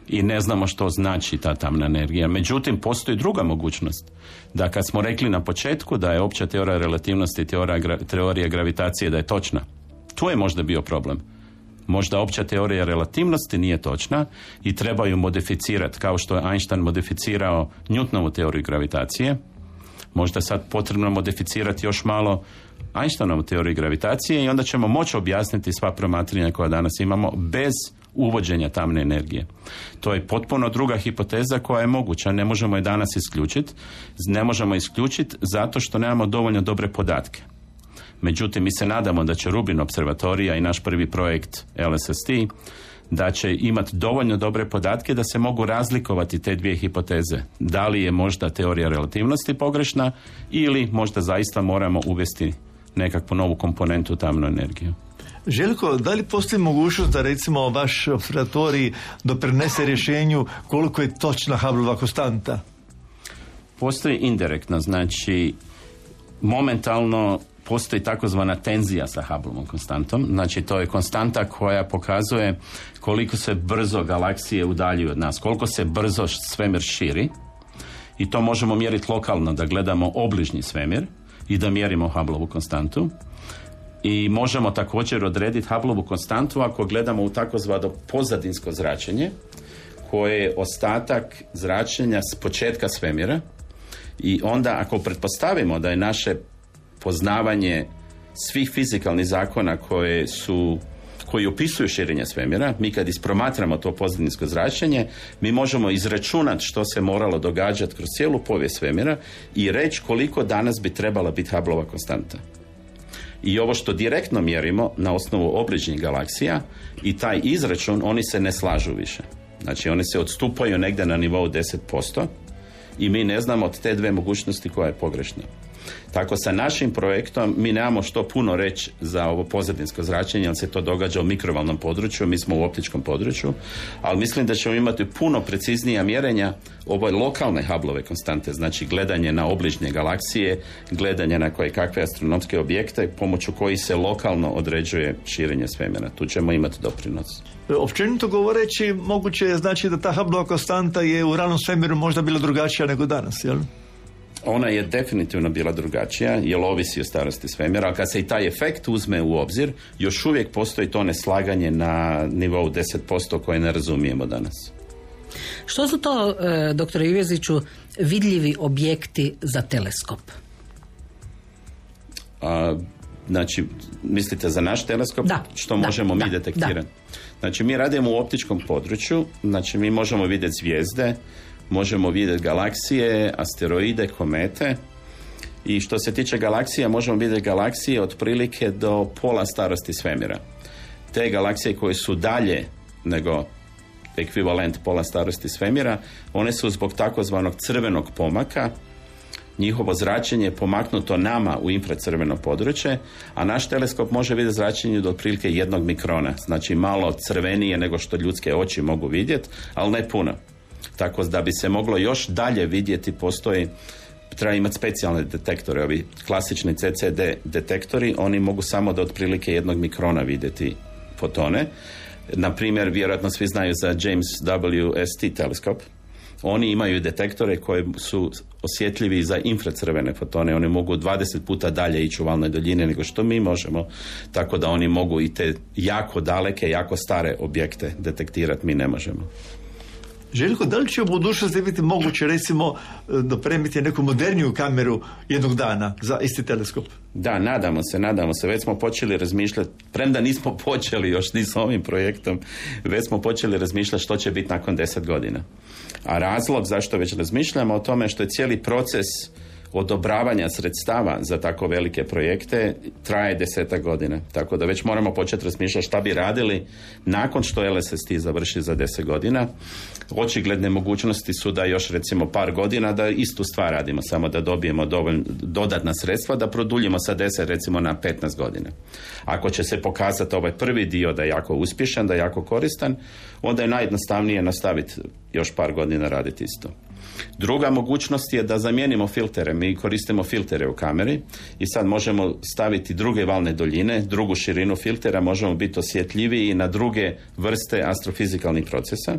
i ne znamo što znači ta tamna energija. Međutim, postoji druga mogućnost. Da kad smo rekli na početku da je opća teorija relativnosti i teorija gravitacije da je točna, tu je možda bio problem. Možda opća teorija relativnosti nije točna i treba ju modificirati, kao što je Einstein modificirao Newtonovu teoriju gravitacije. Možda sad potrebno modificirati još malo Einsteinovu teoriju gravitacije i onda ćemo moći objasniti sva promatranja koja danas imamo bez uvođenja tamne energije. To je potpuno druga hipoteza koja je moguća. Ne možemo je danas isključiti. Ne možemo isključiti zato što nemamo dovoljno dobre podatke. Međutim, mi se nadamo da će Rubin observatorija i naš prvi projekt LSST da će imati dovoljno dobre podatke da se mogu razlikovati te dvije hipoteze. Da li je možda teorija relativnosti pogrešna ili možda zaista moramo uvesti nekakvu novu komponentu tamnu energiju. Željko, da li postoji mogućnost da recimo vaš observatorij doprinese rješenju koliko je točna Hubbleova konstanta? Postoji indirektno, znači momentalno postoji takozvana tenzija sa Hubbleovom konstantom, znači to je konstanta koja pokazuje koliko se brzo galaksije udaljuju od nas, koliko se brzo svemir širi i to možemo mjeriti lokalno, da gledamo obližnji svemir i da mjerimo Hubbleovu konstantu. I možemo također odrediti Hubbleovu konstantu ako gledamo u takozvano pozadinsko zračenje, koje je ostatak zračenja s početka svemira i onda ako pretpostavimo da je naše poznavanje svih fizikalnih zakona koji opisuju širenje svemira, mi kad ispromatramo to pozadinsko zračenje, mi možemo izračunati što se moralo događati kroz cijelu povijest svemira i reći koliko danas bi trebala biti Hubbleova konstanta. I ovo što direktno mjerimo na osnovu obližnjih galaksija i taj izračun, oni se ne slažu više. Znači, oni se odstupaju negdje na nivou 10% i mi ne znamo od te dve mogućnosti koja je pogrešna. Tako sa našim projektom mi nemamo što puno reći za ovo pozadinsko zračenje, jer se to događa u mikrovalnom području, mi smo u optičkom području, ali mislim da ćemo imati puno preciznija mjerenja ove lokalne Hubbleove konstante, znači gledanje na obližnje galaksije, gledanje na koje kakve astronomske objekte pomoću kojih se lokalno određuje širenje svemira. Tu ćemo imati doprinos. Općenito govoreći, moguće je znači da ta Hubbleova konstanta je u ranom svemiru možda bila drugačija nego danas, jel? Ona je definitivno bila drugačija, jer ovisi o starosti svemira, ali kad se i taj efekt uzme u obzir, još uvijek postoji to neslaganje na nivou 10% koje ne razumijemo danas. Što su to, doktore Iveziću, vidljivi objekti za teleskop? Znači, mislite za naš teleskop? Da, što možemo mi detektirati? Da. Znači, mi radimo u optičkom području, znači mi možemo vidjeti zvijezde, možemo vidjeti galaksije, asteroide, komete i što se tiče galaksija, možemo vidjeti galaksije otprilike do pola starosti svemira. Te galaksije koje su dalje nego ekvivalent pola starosti svemira, one su zbog takozvanog crvenog pomaka, njihovo zračenje je pomaknuto nama u infracrveno područje, a naš teleskop može vidjeti zračenje do otprilike 1 mikrona, znači malo crvenije nego što ljudske oči mogu vidjeti, ali ne puno. Tako da bi se moglo još dalje vidjeti, treba imati specijalne detektore, ovi klasični CCD detektori, oni mogu samo do otprilike 1 mikrona vidjeti fotone. Na primjer, vjerojatno svi znaju za James WST teleskop. Oni imaju detektore koji su osjetljivi za infracrvene fotone. Oni mogu 20 puta dalje ići u valnoj daljini nego što mi možemo, tako da oni mogu i te jako daleke, jako stare objekte detektirati, mi ne možemo. Željko, da li će u budućnosti biti moguće recimo dopremiti neku moderniju kameru jednog dana za isti teleskop? Da, nadamo se. Već smo počeli razmišljati, premda nismo počeli još ni s ovim projektom, već smo počeli razmišljati što će biti nakon 10 godina. A razlog zašto već razmišljamo o tome što je cijeli proces odobravanja sredstava za tako velike projekte traje 10 godina. Tako da već moramo početi razmišljati šta bi radili nakon što LSST završi za 10 godina. Očigledne mogućnosti su da još recimo par godina da istu stvar radimo, samo da dobijemo dodatna sredstva, da produljimo sa 10 recimo na 15 godina. Ako će se pokazati ovaj prvi dio da je jako uspješan, da je jako koristan, onda je najjednostavnije nastaviti još par godina raditi isto. Druga mogućnost je da zamijenimo filtere. Mi koristimo filtere u kameri i sad možemo staviti druge valne duljine, drugu širinu filtera, možemo biti osjetljiviji na druge vrste astrofizikalnih procesa.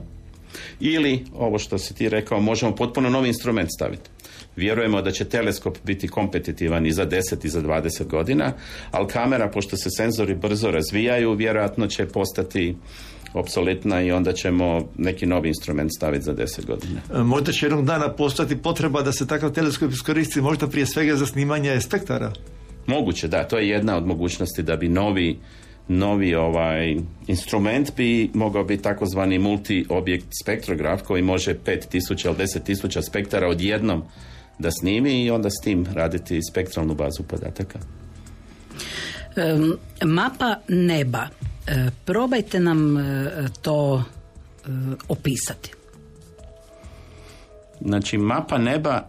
Ili, ovo što si ti rekao, možemo potpuno novi instrument staviti. Vjerujemo da će teleskop biti kompetitivan i za 10 i za 20 godina, ali kamera, pošto se senzori brzo razvijaju, vjerojatno će postati apsolutna i onda ćemo neki novi instrument staviti za 10 godina. Možda će jednog dana postati potreba da se takav teleskop iskoristi možda prije svega za snimanje spektara? Moguće, da, to je jedna od mogućnosti da bi novi instrument bi mogao biti takozvani multi-objekt spektrograf koji može 5000 ili 10.000 spektara odjednom da snimi i onda s tim raditi spektralnu bazu podataka. Mapa neba. Probajte nam to opisati. Znači, mapa neba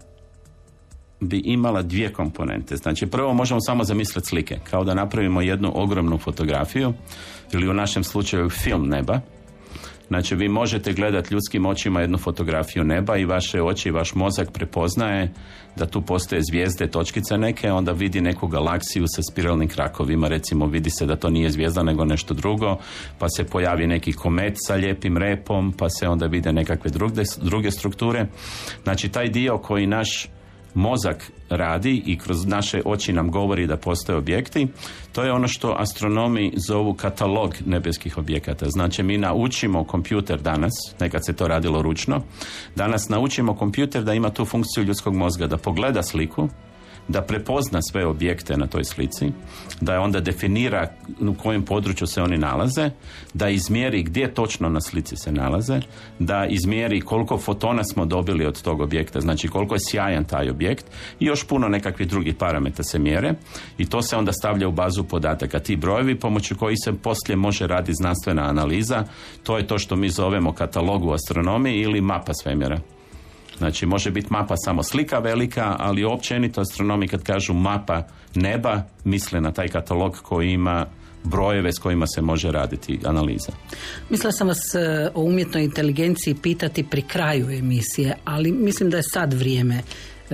bi imala dvije komponente. Znači, prvo možemo samo zamisliti slike, kao da napravimo jednu ogromnu fotografiju ili u našem slučaju film neba. Znači, vi možete gledati ljudskim očima jednu fotografiju neba i vaše oči i vaš mozak prepoznaje da tu postoje zvijezde, točkice neke, onda vidi neku galaksiju sa spiralnim krakovima, recimo vidi se da to nije zvijezda nego nešto drugo, pa se pojavi neki komet sa lijepim repom, pa se onda vide nekakve druge strukture. Znači, taj dio koji naš mozak radi i kroz naše oči nam govori da postoje objekti, to je ono što astronomi zovu katalog nebeskih objekata. Znači, mi naučimo kompjuter danas, nekad se to radilo ručno, danas naučimo kompjuter da ima tu funkciju ljudskog mozga, da pogleda sliku, da prepozna sve objekte na toj slici, da je onda definira u kojem području se oni nalaze, da izmjeri gdje točno na slici se nalaze, da izmjeri koliko fotona smo dobili od tog objekta, znači koliko je sjajan taj objekt i još puno nekakvih drugih parametara se mjere i to se onda stavlja u bazu podataka. Ti brojevi pomoću kojih se poslije može raditi znanstvena analiza, to je to što mi zovemo katalog u astronomiji ili mapa svemira. Znači, može biti mapa samo slika velika, ali općenito astronomi kad kažu mapa neba, misle na taj katalog koji ima brojeve s kojima se može raditi analiza. Mislila sam vas o umjetnoj inteligenciji pitati pri kraju emisije, ali mislim da je sad vrijeme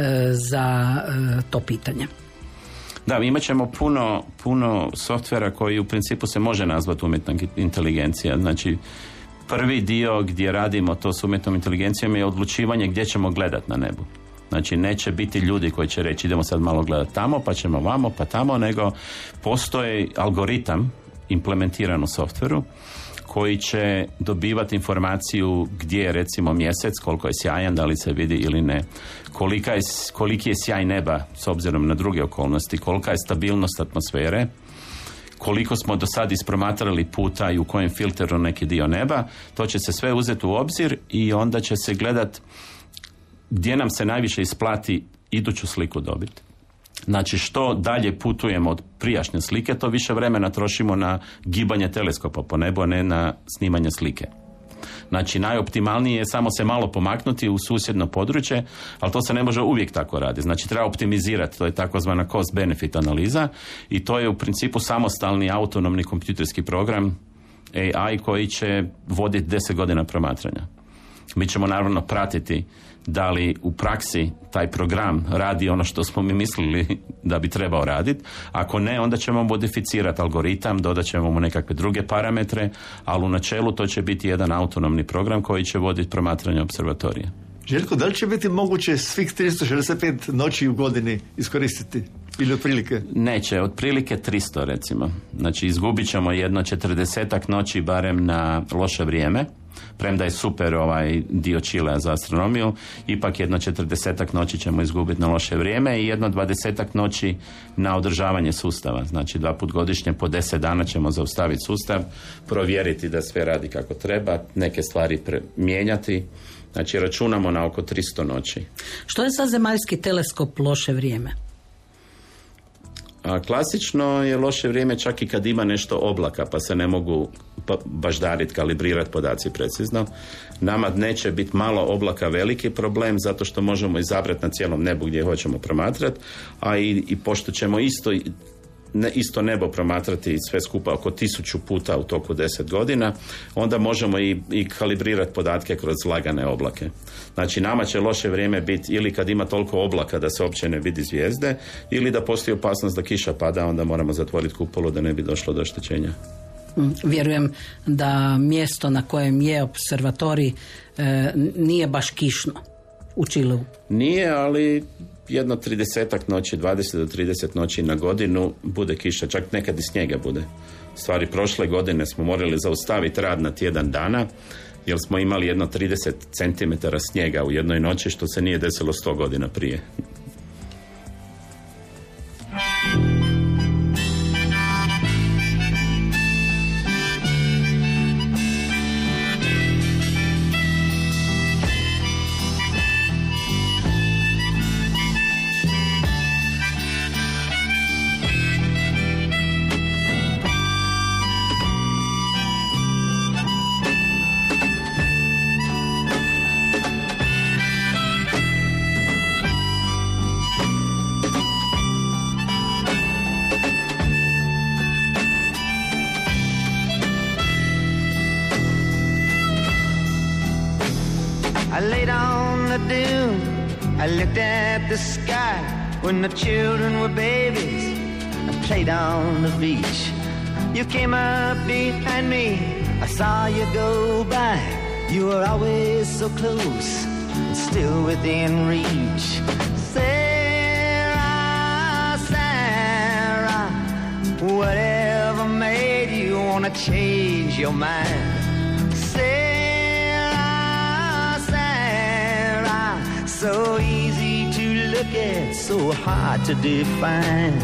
za to pitanje. Da, imat ćemo puno softvera koji u principu se može nazvati umjetna inteligencija. Znači, prvi dio gdje radimo to s umjetnom inteligencijom je odlučivanje gdje ćemo gledati na nebu. Znači, neće biti ljudi koji će reći idemo sad malo gledati tamo, pa ćemo vamo, pa tamo, nego postoji algoritam implementiran u softveru koji će dobivati informaciju gdje je recimo mjesec, koliko je sjajan, da li se vidi ili ne, koliki je sjaj neba s obzirom na druge okolnosti, kolika je stabilnost atmosfere, koliko smo do sad ispromatrali puta i u kojem filteru neki dio neba, to će se sve uzeti u obzir i onda će se gledat gdje nam se najviše isplati iduću sliku dobiti. Znači, što dalje putujemo od prijašnje slike, to više vremena trošimo na gibanje teleskopa po nebu, a ne na snimanje slike. Znači, najoptimalnije je samo se malo pomaknuti u susjedno područje, ali to se ne može uvijek tako raditi. Znači, treba optimizirati, to je takozvana cost-benefit analiza i to je u principu samostalni autonomni kompjuterski program AI koji će voditi 10 godina promatranja. Mi ćemo naravno pratiti da li u praksi taj program radi ono što smo mi mislili da bi trebao raditi. Ako ne, onda ćemo modificirati algoritam, dodat ćemo mu nekakve druge parametre, ali u načelu to će biti jedan autonomni program koji će voditi promatranje observatorija. Željko, da li će biti moguće svih 365 noći u godini iskoristiti? Ili otprilike? Neće, otprilike 300 recimo. Znači, izgubit ćemo jedno 40 noći barem na loše vrijeme. Premda je super ovaj dio Čilea za astronomiju, ipak jedno 40 noći ćemo izgubiti na loše vrijeme i jedno 20 noći na održavanje sustava. Znači, 2 puta godišnje po 10 dana ćemo zaustaviti sustav, provjeriti da sve radi kako treba, neke stvari mijenjati. Znači, računamo na oko 300 noći. Što je za zemaljski teleskop loše vrijeme? A klasično je loše vrijeme čak i kad ima nešto oblaka, pa se ne mogu baždariti, kalibrirati podaci precizno. Nama neće biti malo oblaka veliki problem, zato što možemo izabrati na cijelom nebu gdje hoćemo promatrati, a i pošto ćemo isto nebo promatrati sve skupa oko 1000 puta u toku 10 godina, onda možemo i kalibrirati podatke kroz lagane oblake. Znači, nama će loše vrijeme biti ili kad ima toliko oblaka da se uopće ne vidi zvijezde, ili da postoji opasnost da kiša pada, onda moramo zatvoriti kupolu da ne bi došlo do oštećenja. Vjerujem da mjesto na kojem je observatorij nije baš kišno u Čileu. Nije, ali jedno 30 noći, 20 do 30 noći na godinu bude kiša, čak nekad i snijega bude. Stvari, prošle godine smo morali zaustaviti rad na tjedan dana, jer smo imali jedno 30 cm snijega u jednoj noći, što se nije desilo 100 godina prije. I laid on the dune, I looked at the sky when the children were babies. I played on the beach. You came up behind me, I saw you go by. You were always so close, and still within reach. Sarah, Sarah, whatever made you wanna change your mind? So easy to look at, so hard to define.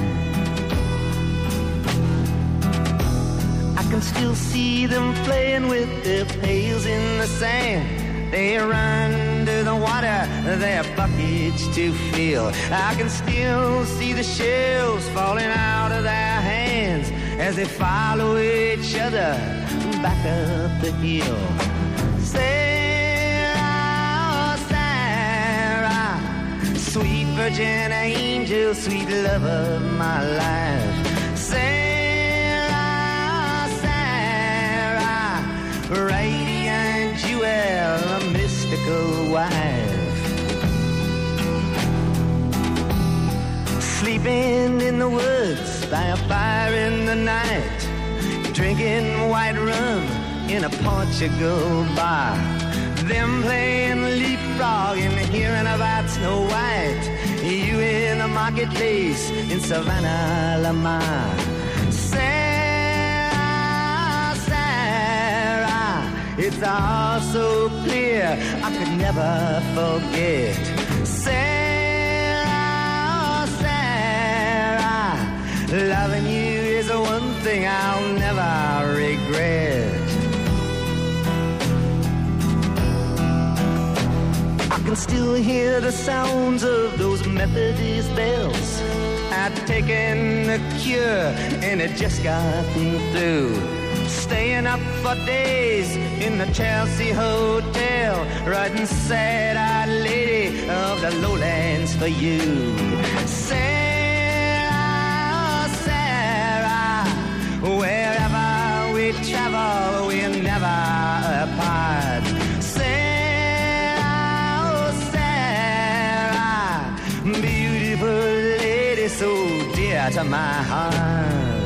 I can still see them playing with their pails in the sand. They run to the water, their buckets to fill. I can still see the shells falling out of their hands as they follow each other back up the hill. Sweet virgin angel, sweet love of my life. Sarah, Sarah, radiant jewel, a mystical wife. Sleeping in the woods by a fire in the night, drinking white rum in a Portugal bar. Them playing leapfrog and hearing about Snow White. You in the marketplace in Savannah, Lamar. Sarah, Sarah, it's all so clear I could never forget. Sarah, Sarah, loving you is the one thing I'll never regret. I can still hear the sounds of those Methodist bells. I'd taken the cure and it just got me through. Staying up for days in the Chelsea Hotel, writing sad-eyed lady of the lowlands for you. Sarah, Sarah, wherever we travel, we're never apart. Beautiful lady, so dear to my heart.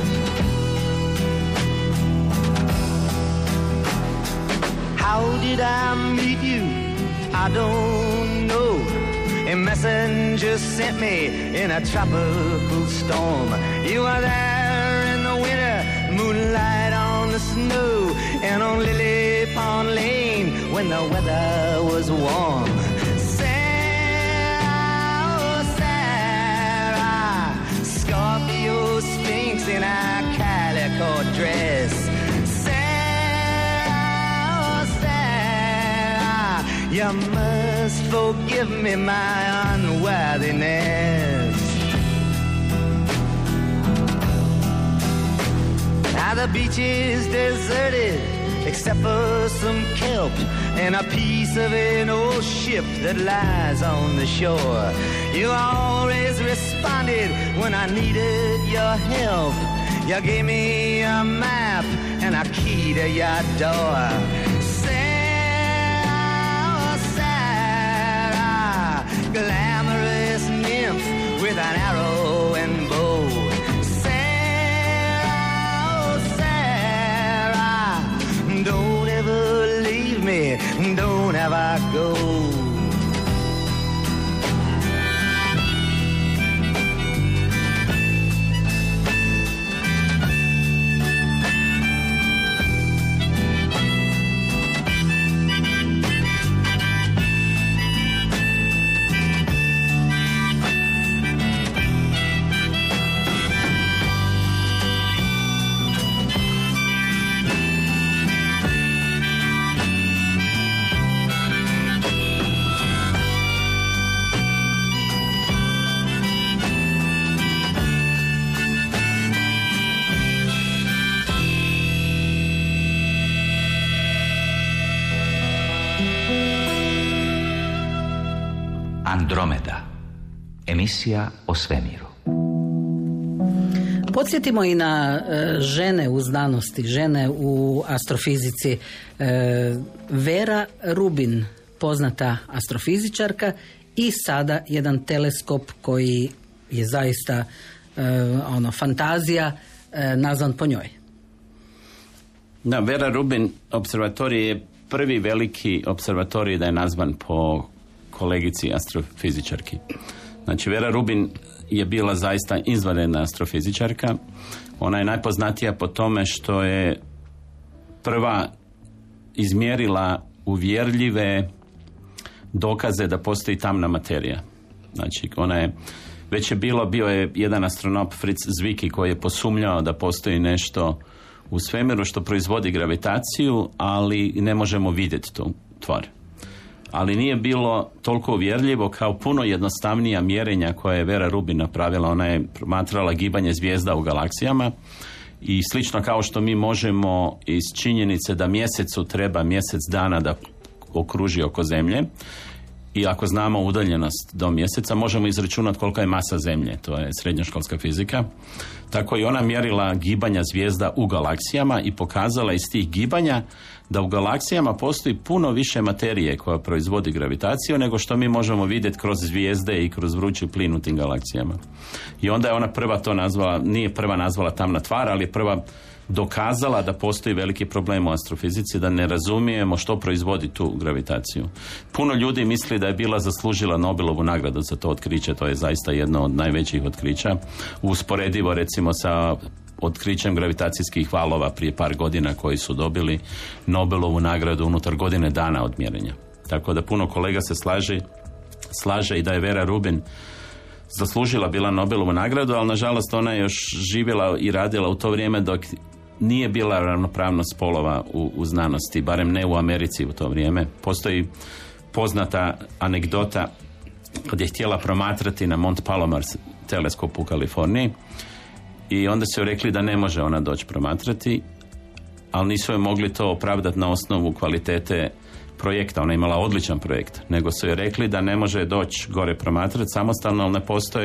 How did I meet you? I don't know. A messenger sent me in a tropical storm. You were there in the winter, moonlight on the snow, and on Lily Pond Lane when the weather was warm. Scorpio Sphinx in a calico dress. Sarah, Sarah, you must forgive me my unworthiness. Now the beach is deserted except for some kelp and a piece of an old ship that lies on the shore. You always responded when I needed your help. You gave me a map and a key to your door. Sarah, Sarah, glamorous nymph with an arrow and bow. Sarah, Sarah, go. Andromeda. Emisija o svemiru. Podsjetimo i na žene u znanosti, žene u astrofizici. Vera Rubin, poznata astrofizičarka, i sada jedan teleskop koji je zaista fantazija, nazvan po njoj. Da, Vera Rubin observatorij je prvi veliki observatorij da je nazvan po kolegici astrofizičarki. Znači, Vera Rubin je bila zaista izvanredna astrofizičarka. Ona je najpoznatija po tome što je prva izmjerila uvjerljive dokaze da postoji tamna materija. Znači, ona je, već je bio je jedan astronom Fritz Zwicky koji je posumnjao da postoji nešto u svemiru što proizvodi gravitaciju, ali ne možemo vidjeti tu tvar. Ali nije bilo toliko uvjerljivo kao puno jednostavnija mjerenja koje je Vera Rubin napravila. Ona je promatrala gibanje zvijezda u galaksijama i slično kao što mi možemo iz činjenice da mjesecu treba mjesec dana da okruži oko Zemlje, i ako znamo udaljenost do mjeseca, možemo izračunati kolika je masa Zemlje. To je srednjoškolska fizika. Tako i ona mjerila gibanja zvijezda u galaksijama i pokazala iz tih gibanja da u galaksijama postoji puno više materije koja proizvodi gravitaciju nego što mi možemo vidjeti kroz zvijezde i kroz vrući plin u tim galaksijama. I onda je ona prva to nazvala, nije prva nazvala tamna tvar, ali je prva dokazala da postoji veliki problem u astrofizici, da ne razumijemo što proizvodi tu gravitaciju. Puno ljudi misli da je bila zaslužila Nobelovu nagradu za to otkriće, to je zaista jedno od najvećih otkrića. Usporedivo recimo sa otkrićem gravitacijskih valova prije par godina koji su dobili Nobelovu nagradu unutar godine dana od mjerenja. Tako da puno kolega se slaže i da je Vera Rubin zaslužila bila Nobelovu nagradu, ali nažalost ona je još živjela i radila u to vrijeme dok nije bila ravnopravnost spolova u znanosti, barem ne u Americi u to vrijeme. Postoji poznata anegdota kad je htjela promatrati na Mont Palomar teleskop u Kaliforniji i onda su joj rekli da ne može ona doći promatrati, ali nisu joj mogli to opravdati na osnovu kvalitete projekta. Ona je imala odličan projekt, nego su joj rekli da ne može doći gore promatrati samostalno, ali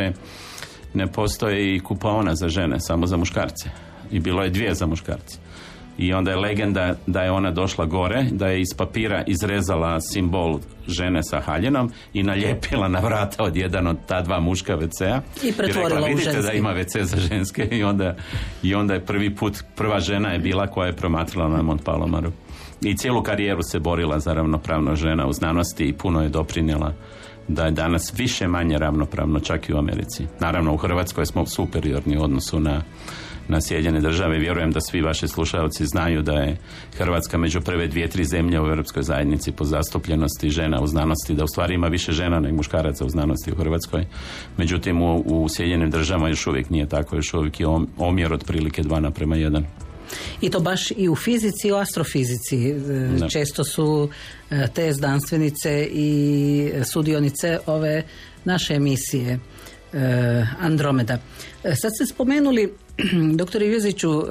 ne postoje i kupaona za žene, samo za muškarce. I bilo je 2 za muškarce. I onda je legenda da je ona došla gore, da je iz papira izrezala simbol žene sa haljenom i nalijepila na vrata od jedan od ta 2 muška WC-a. I pretvorila u ženski. Vidite da ima WC za ženske i onda je prva žena je bila koja je promatrala na Mont Palomaru. I cijelu karijeru se borila za ravnopravno žena u znanosti i puno je doprinijela da je danas više manje ravnopravno čak i u Americi. Naravno u Hrvatskoj smo superiorni u odnosu na Sjedinjene Države. Vjerujem da svi vaši slušalci znaju da je Hrvatska među prve 2-3 zemlje u Europskoj zajednici po zastupljenosti žena u znanosti, da u stvari ima više žena nego muškaraca u znanosti u Hrvatskoj. Međutim u Sjedinjenim Državama još uvijek nije tako, još uvijek je omjer otprilike 2:1. I to baš i u fizici i u astrofizici. Da. Često su te znanstvenice i sudionice ove naše emisije Andromeda. Sad ste spomenuli, doktore Iveziću,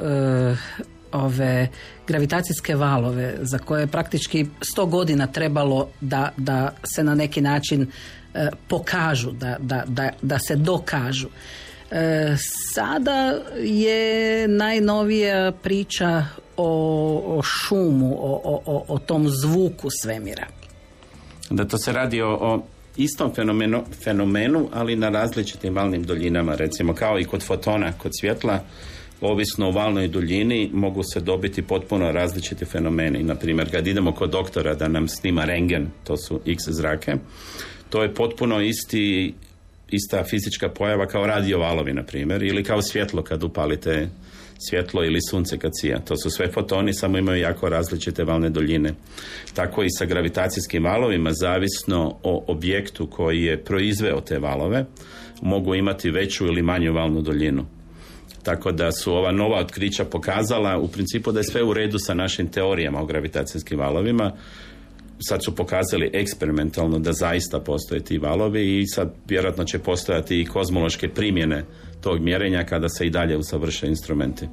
ove gravitacijske valove za koje je praktički 100 godina trebalo da se na neki način pokažu, da se dokažu. Sada je najnovija priča o šumu, o tom zvuku svemira. Da, to se radi o istom fenomenu, ali na različitim valnim duljinama, recimo kao i kod fotona, kod svjetla. ovisno o valnoj duljini mogu se dobiti potpuno različiti fenomeni. Naprimjer, kad idemo kod doktora da nam snima rentgen, to su X zrake, to je potpuno ista fizička pojava kao radiovalovi, na primjer, ili kao svjetlo kad upalite svjetlo ili sunce kad sija. To su sve fotoni, samo imaju jako različite valne duljine. Tako i sa gravitacijskim valovima, zavisno o objektu koji je proizveo te valove, mogu imati veću ili manju valnu duljinu. Tako da su ova nova otkrića pokazala u principu da je sve u redu sa našim teorijama o gravitacijskim valovima. Sad su pokazali eksperimentalno da zaista postoje ti valovi i sad vjerojatno će postojati i kozmološke primjene tog mjerenja kada se i dalje usavrše instrumenti.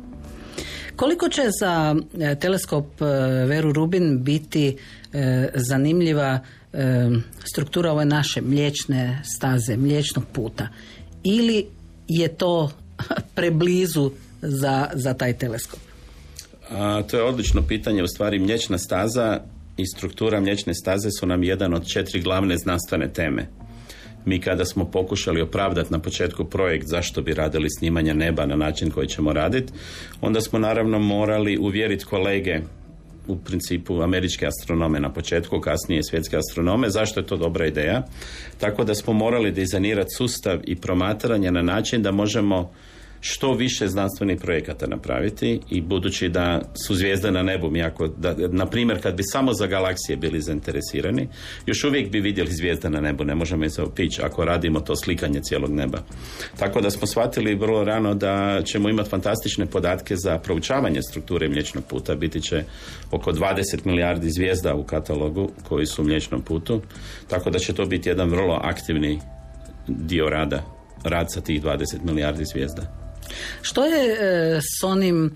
Koliko će za teleskop Veru Rubin biti zanimljiva struktura ove naše mliječne staze, mliječnog puta? Ili je to preblizu za taj teleskop? To je odlično pitanje. U stvari, mliječna staza i struktura mliječne staze su nam jedan od 4 glavne znanstvene teme. Mi kada smo pokušali opravdati na početku projekt zašto bi radili snimanje neba na način koji ćemo raditi, onda smo naravno morali uvjeriti kolege, u principu američke astronome na početku, kasnije svjetske astronome, zašto je to dobra ideja. Tako da smo morali dizajnirati sustav i promatranje na način da možemo što više znanstvenih projekata napraviti i budući da su zvijezde na nebu, na primjer kad bi samo za galaksije bili zainteresirani, još uvijek bi vidjeli zvijezde na nebu, ne možemo ih zaobići ako radimo to slikanje cijelog neba. Tako da smo shvatili vrlo rano da ćemo imati fantastične podatke za proučavanje strukture Mliječnog puta. Biti će oko 20 milijardi zvijezda u katalogu koji su u Mliječnom putu, tako da će to biti jedan vrlo aktivni dio rad sa tih 20 milijardi zvijezda. Što je s onim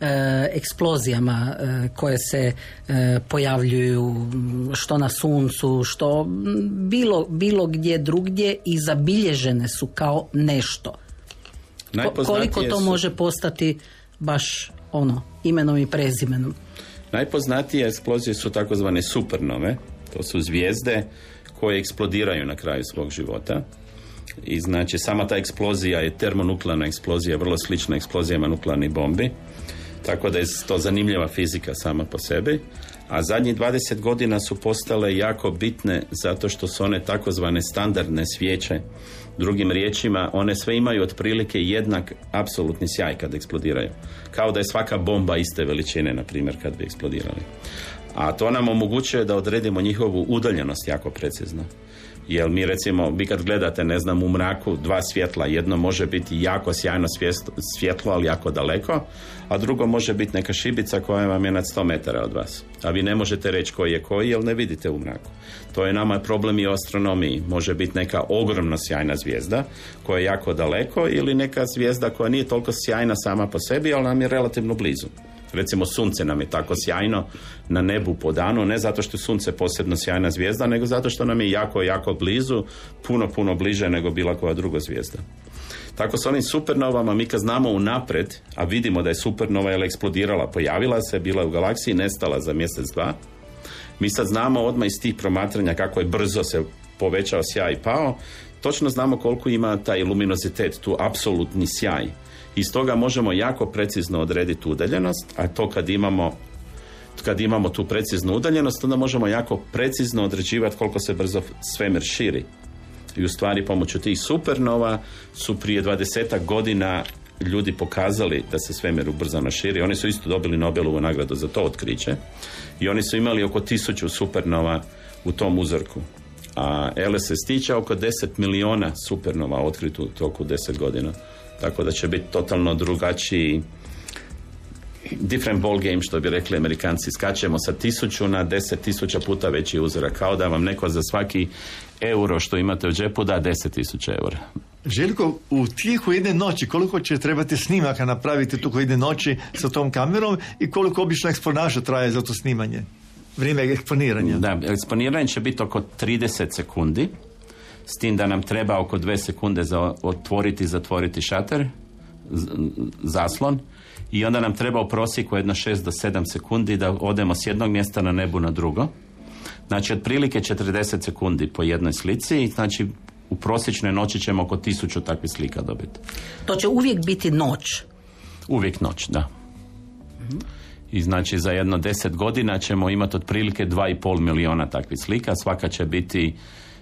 eksplozijama koje se pojavljuju što na suncu, što bilo gdje drugdje i zabilježene su kao nešto? Koliko to može postati baš imenom i prezimenom? Najpoznatije eksplozije su takozvane supernove. To su zvijezde koje eksplodiraju na kraju svog života. I znači sama ta eksplozija je termonuklearna eksplozija, vrlo slična eksplozijama nuklearnih bombi, tako da je to zanimljiva fizika sama po sebi. A zadnjih 20 godina su postale jako bitne zato što su one takozvane standardne svijeće. Drugim riječima, one sve imaju otprilike jednak apsolutni sjaj kad eksplodiraju. Kao da je svaka bomba iste veličine, na primjer, kad bi eksplodirali. A to nam omogućuje da odredimo njihovu udaljenost jako precizno. Jer mi recimo, vi kad gledate, u mraku 2 svjetla, jedno može biti jako sjajno svjetlo, ali jako daleko, a drugo može biti neka šibica koja vam je nad 100 metara od vas. A vi ne možete reći koji je koji, jer ne vidite u mraku. To je nama problem i u astronomiji. Može biti neka ogromno sjajna zvijezda koja je jako daleko ili neka zvijezda koja nije toliko sjajna sama po sebi, ali nam je relativno blizu. Recimo sunce nam je tako sjajno na nebu po danu, ne zato što je sunce posebno sjajna zvijezda, nego zato što nam je jako, jako blizu, puno bliže nego bila koja druga zvijezda. Tako s onim supernovama mi kad znamo unaprijed, a vidimo da je supernova eksplodirala, pojavila se, bila je u galaksiji, nestala za mjesec, dva, mi sad znamo odmah iz tih promatranja kako je brzo se povećao sjaj i pao, točno znamo koliko ima taj luminozitet, tu apsolutni sjaj. Iz toga možemo jako precizno odrediti udaljenost, a to kad imamo tu preciznu udaljenost, onda možemo jako precizno određivati koliko se brzo svemir širi. I u stvari pomoću tih supernova su prije 20 godina ljudi pokazali da se svemir ubrzano širi. Oni su isto dobili Nobelovu nagradu za to otkriće i oni su imali oko 1000 supernova u tom uzorku. A LSS tiče oko 10 miliona supernova otkritu u toku 10 godina. Tako da će biti totalno drugačiji different ball game, što bi rekli Amerikanci. Skačemo sa 1000 na 10.000 puta veći uzorak. Kao da vam neko za svaki euro što imate u džepu da 10.000 eura. Željko, u tijeku jedne noći koliko će trebati snimaka napraviti toku jedne noći sa tom kamerom i koliko obično eksponaža traje za to snimanje? Vrijeme eksponiranja. Da, eksponiranje će biti oko 30 sekundi. S tim da nam treba oko 2 sekunde za otvoriti i zatvoriti šater, zaslon, i onda nam treba u prosjeku jedno 6 do 7 sekundi da odemo s jednog mjesta na nebu na drugo. Znači, otprilike 40 sekundi po jednoj slici, znači u prosječnoj noći ćemo oko 1000 takvih slika dobiti. To će uvijek biti noć. Uvijek noć, da. I znači za jedno 10 godina ćemo imati otprilike 2,5 miliona takvih slika, svaka će biti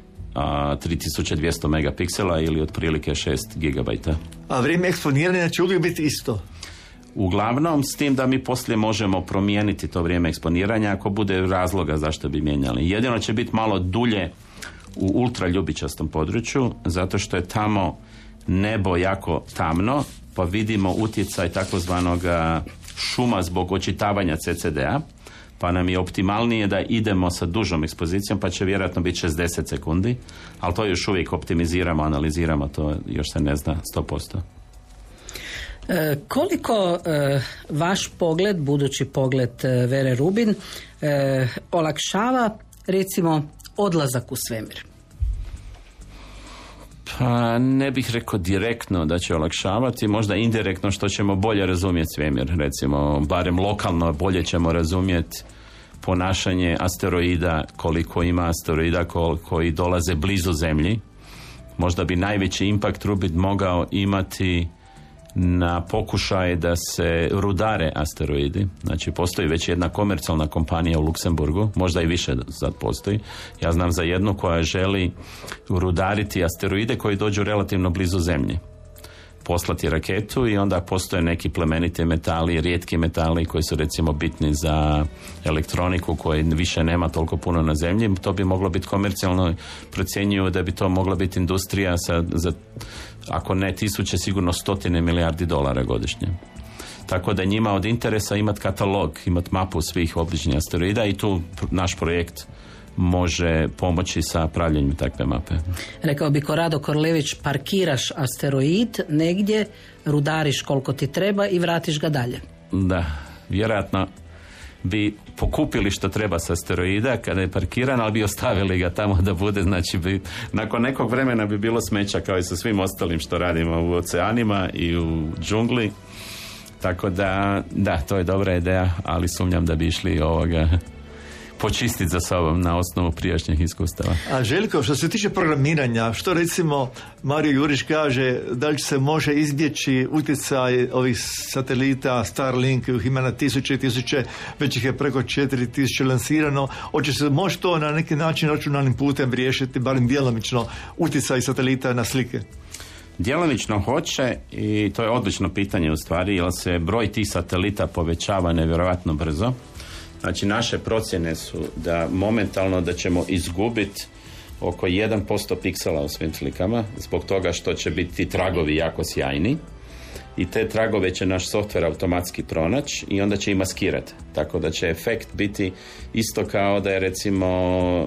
3200 megapiksela ili otprilike 6 gigabajta. A vrijeme eksponiranja će uvijek biti isto? Uglavnom, s tim da mi poslije možemo promijeniti to vrijeme eksponiranja ako bude razloga zašto bi mijenjali. Jedino će biti malo dulje u ultraljubičastom području, zato što je tamo nebo jako tamno, pa vidimo utjecaj takozvanog šuma zbog očitavanja CCD-a, pa nam je optimalnije da idemo sa dužom ekspozicijom, pa će vjerojatno biti 60 sekundi, ali to još uvijek optimiziramo, analiziramo, to još se ne zna 100%. Koliko vaš pogled, budući pogled Vere Rubin, olakšava recimo odlazak u svemir? Pa ne bih rekao direktno da će olakšavati, možda indirektno što ćemo bolje razumjeti svemir, recimo barem lokalno bolje ćemo razumjeti ponašanje asteroida, koliko ima asteroida koji dolaze blizu Zemlji. Možda bi najveći impact Rubin mogao imati na pokušaj da se rudare asteroidi. Znači postoji već jedna komercijalna kompanija u Luksemburgu, možda i više sad postoji. Ja znam za jednu koja želi rudariti asteroide koji dođu relativno blizu Zemlji. Poslati raketu i onda postoje neki plemeniti metali, rijetki metali koji su recimo bitni za elektroniku koji više nema toliko puno na Zemlji. To bi moglo biti komercijalno, procjenjuju da bi to mogla biti industrija za ako ne tisuće, sigurno $100 milijardi godišnje. Tako da njima od interesa imati katalog, imati mapu svih obližnjih asteroida i tu naš projekt može pomoći sa pravljenjem takve mape. Rekao bi Korado Korlević, parkiraš asteroid negdje, rudariš koliko ti treba i vratiš ga dalje. Da, vjerojatno bi pokupili što treba sa asteroida kada je parkiran, ali bi ostavili ga tamo da bude, znači nakon nekog vremena bi bilo smeća kao i sa svim ostalim što radimo u oceanima i u džungli. Tako da, to je dobra ideja, ali sumnjam da bi išli počistiti za sobom na osnovu prijašnjih iskustava. A Željko, što se tiče programiranja, što recimo Mario Jurić kaže, da li se može izbjeći utjecaj ovih satelita Starlink, ima na tisuće, već ih je preko 4000 lansirano, može to na neki način računalnim putem riješiti, barem djelomično, utjecaj satelita na slike? Djelomično hoće i to je odlično pitanje u stvari, jer se broj tih satelita povećava nevjerojatno brzo. Znači naše procjene su da momentalno da ćemo izgubiti oko 1% piksela u svim slikama, zbog toga što će biti tragovi jako sjajni i te tragove će naš softver automatski pronaći i onda će ih maskirati. Tako da će efekt biti isto kao da je recimo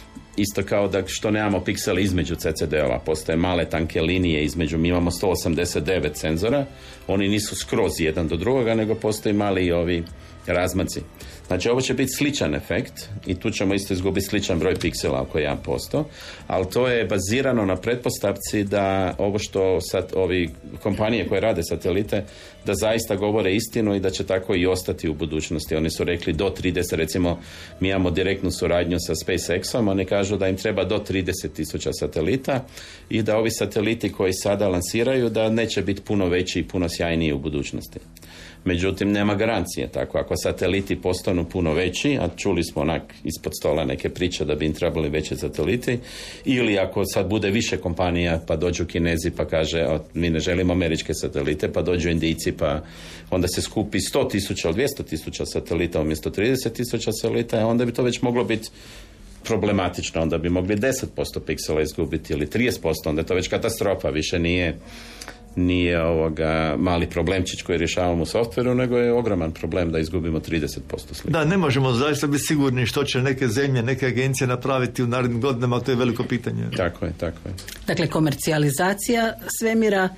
da što nemamo piksela između CCD-ova, postoje male tanke linije između, mi imamo 189 senzora, oni nisu skroz jedan do drugoga, nego postoji mali i ovi razmaci. Znači ovo će biti sličan efekt i tu ćemo isto izgubiti sličan broj piksela oko 1%, ali to je bazirano na pretpostavci da ovo što sad ovi kompanije koje rade satelite da zaista govore istinu i da će tako i ostati u budućnosti. Oni su rekli do 30, recimo mi imamo direktnu suradnju sa SpaceX-om, oni kažu da im treba do 30,000 satelita i da ovi sateliti koji sada lansiraju da neće biti puno veći i puno sjajniji u budućnosti. Međutim, nema garancije. Tako, ako sateliti postanu puno veći, a čuli smo ispod stola neke priče da bi im trebali veći sateliti, ili ako sad bude više kompanija, pa dođu Kinezi pa kaže, mi ne želimo američke satelite, pa dođu Indijci, pa onda se skupi 100,000 ili 200,000 satelita umjesto 30,000 satelita, onda bi to već moglo biti problematično, onda bi mogli 10% piksela izgubiti ili 30%, onda je to već katastrofa, više nije mali problemčić koji rješavamo u softveru, nego je ogroman problem da izgubimo 30% slika. Da, ne možemo zaista biti sigurni što će neke zemlje, neke agencije napraviti u narednim godinama, to je veliko pitanje. Tako je. Dakle, komercijalizacija svemira,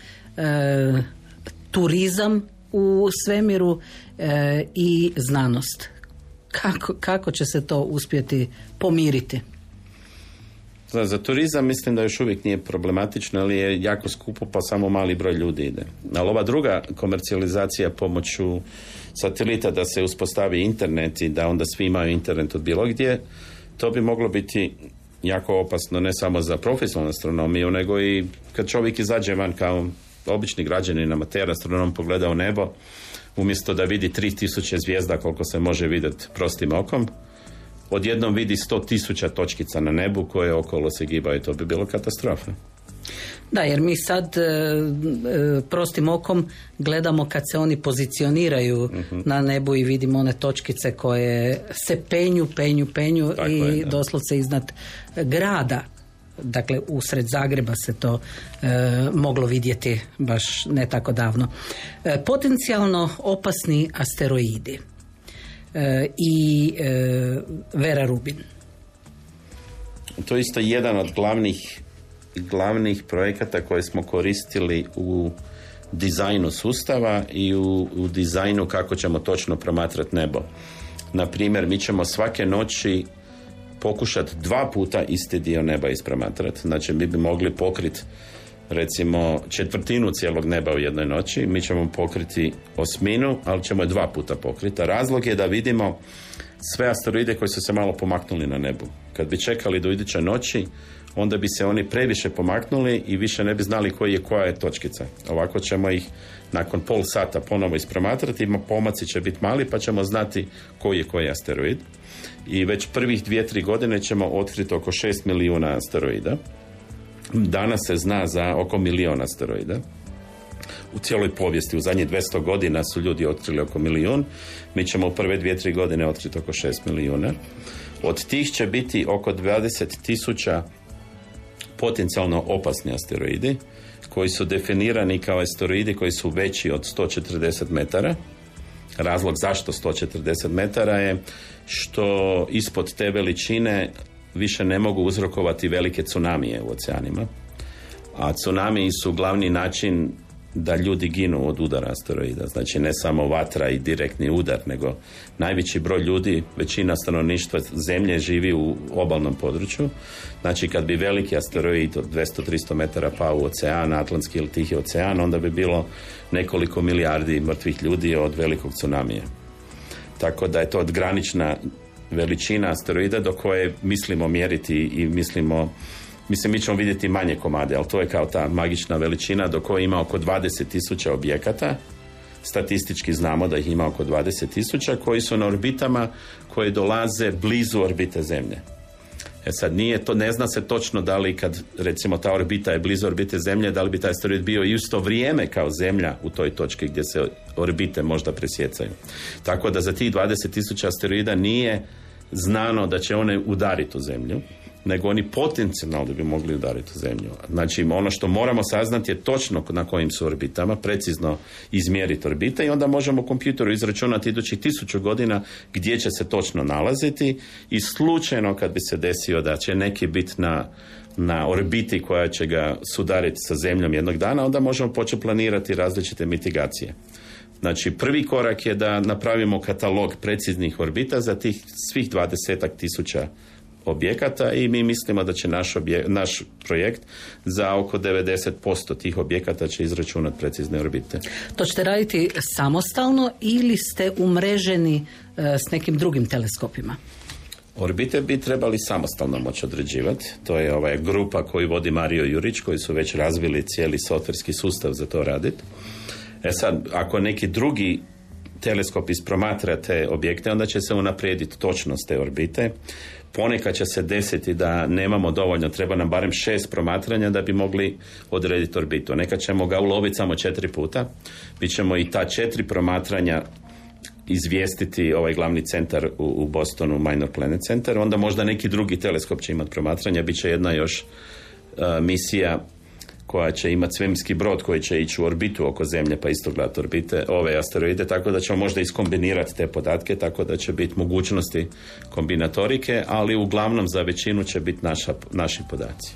turizam u svemiru i znanost. Kako će se to uspjeti pomiriti? Za turizam mislim da još uvijek nije problematično, ali je jako skupo pa samo mali broj ljudi ide. Ali ova druga komercijalizacija pomoću satelita da se uspostavi internet i da onda svi imaju internet od bilo gdje, to bi moglo biti jako opasno ne samo za profesionalnu astronomiju, nego i kad čovjek izađe van kao obični građanin, amater astronom pogleda u nebo, umjesto da vidi 3000 zvijezda koliko se može vidjeti prostim okom, odjednom vidi 100.000 točkica na nebu koje okolo se gibaju. To bi bilo katastrofa. Da, jer mi sad prostim okom gledamo kad se oni pozicioniraju na nebu i vidimo one točkice koje se penju tako i doslovce iznad grada. Dakle, usred Zagreba se to moglo vidjeti baš ne tako davno. Potencijalno opasni asteroidi i Vera Rubin. To je isto jedan od glavnih projekata koje smo koristili u dizajnu sustava i u dizajnu kako ćemo točno promatrati nebo. Na primjer, mi ćemo svake noći pokušati 2 puta isti dio neba ispromatrati. Znači, mi bi mogli pokriti recimo 1/4 cijelog neba u jednoj noći, mi ćemo pokriti 1/8, ali ćemo je 2 puta pokriti. A razlog je da vidimo sve asteroide koji su se malo pomaknuli na nebu. Kad bi čekali do iduće noći, onda bi se oni previše pomaknuli i više ne bi znali koja je točkica. Ovako ćemo ih nakon pol sata ponovo ispromatrati, pomaci će biti mali pa ćemo znati koji je asteroid. I već prvih 2-3 godine ćemo otkriti oko 6 milijuna asteroida. Danas se zna za oko 1 milijun asteroida. U cijeloj povijesti, u zadnjih 200 godina su ljudi otkrili oko 1 milijun. Mi ćemo u prve 2-3 godine otkriti oko 6 milijuna. Od tih će biti oko 20.000 potencijalno opasni asteroidi koji su definirani kao asteroidi koji su veći od 140 metara. Razlog zašto 140 metara je što ispod te veličine više ne mogu uzrokovati velike tsunamije u oceanima. A tsunamiji su glavni način da ljudi ginu od udara asteroida. Znači ne samo vatra i direktni udar, nego najveći broj ljudi, većina stanovništva zemlje živi u obalnom području. Znači kad bi veliki asteroid od 200-300 metara pao u ocean, Atlantski ili Tihi ocean, onda bi bilo nekoliko milijardi mrtvih ljudi od velikog tsunamija. Tako da je to granična veličina asteroida do koje mislimo mjeriti i mi ćemo vidjeti manje komade, ali to je kao ta magična veličina do koje ima oko 20.000 objekata. Statistički znamo da ih ima oko 20.000 koji su na orbitama koje dolaze blizu orbite Zemlje. Sad ne zna se točno da li kad recimo ta orbita je blizu orbite Zemlje, da li bi taj asteroid bio i isto vrijeme kao Zemlja u toj točki gdje se orbite možda presjecaju. Tako da za tih 20.000 asteroida nije znano da će one udariti u Zemlju, nego oni potencijalno bi mogli udariti u Zemlju. Znači, ono što moramo saznati je točno na kojim su orbitama, precizno izmjeriti orbite i onda možemo u kompjuteru izračunati idućih 1000 godina gdje će se točno nalaziti i slučajno kad bi se desio da će neki biti na orbiti koja će ga sudariti sa Zemljom jednog dana, onda možemo početi planirati različite mitigacije. Znači, prvi korak je da napravimo katalog preciznih orbita za tih svih 20.000 objekata i mi mislimo da će naš projekt za oko 90% tih objekata će izračunati precizne orbite. To ćete raditi samostalno ili ste umreženi s nekim drugim teleskopima? Orbite bi trebali samostalno moći određivati. To je grupa koju vodi Mario Jurić, koji su već razvili cijeli softverski sustav za to raditi. Sad, ako neki drugi teleskop ispromatra te objekte, onda će se unaprijediti točnost te orbite. Ponekad će se desiti da nemamo dovoljno, treba nam barem 6 promatranja da bi mogli odrediti orbitu. Nekad ćemo ga uloviti samo 4 puta. Mi ćemo i ta 4 promatranja izvijestiti ovaj glavni centar u Bostonu, Minor Planet Center. Onda možda neki drugi teleskop će imati promatranja. Biće jedna još misija koja će imati svemirski brod koji će ići u orbitu oko Zemlje pa isto gledati orbite, ove asteroide, tako da ćemo možda iskombinirati te podatke, tako da će biti mogućnosti kombinatorike, ali uglavnom za većinu će biti naši podaci.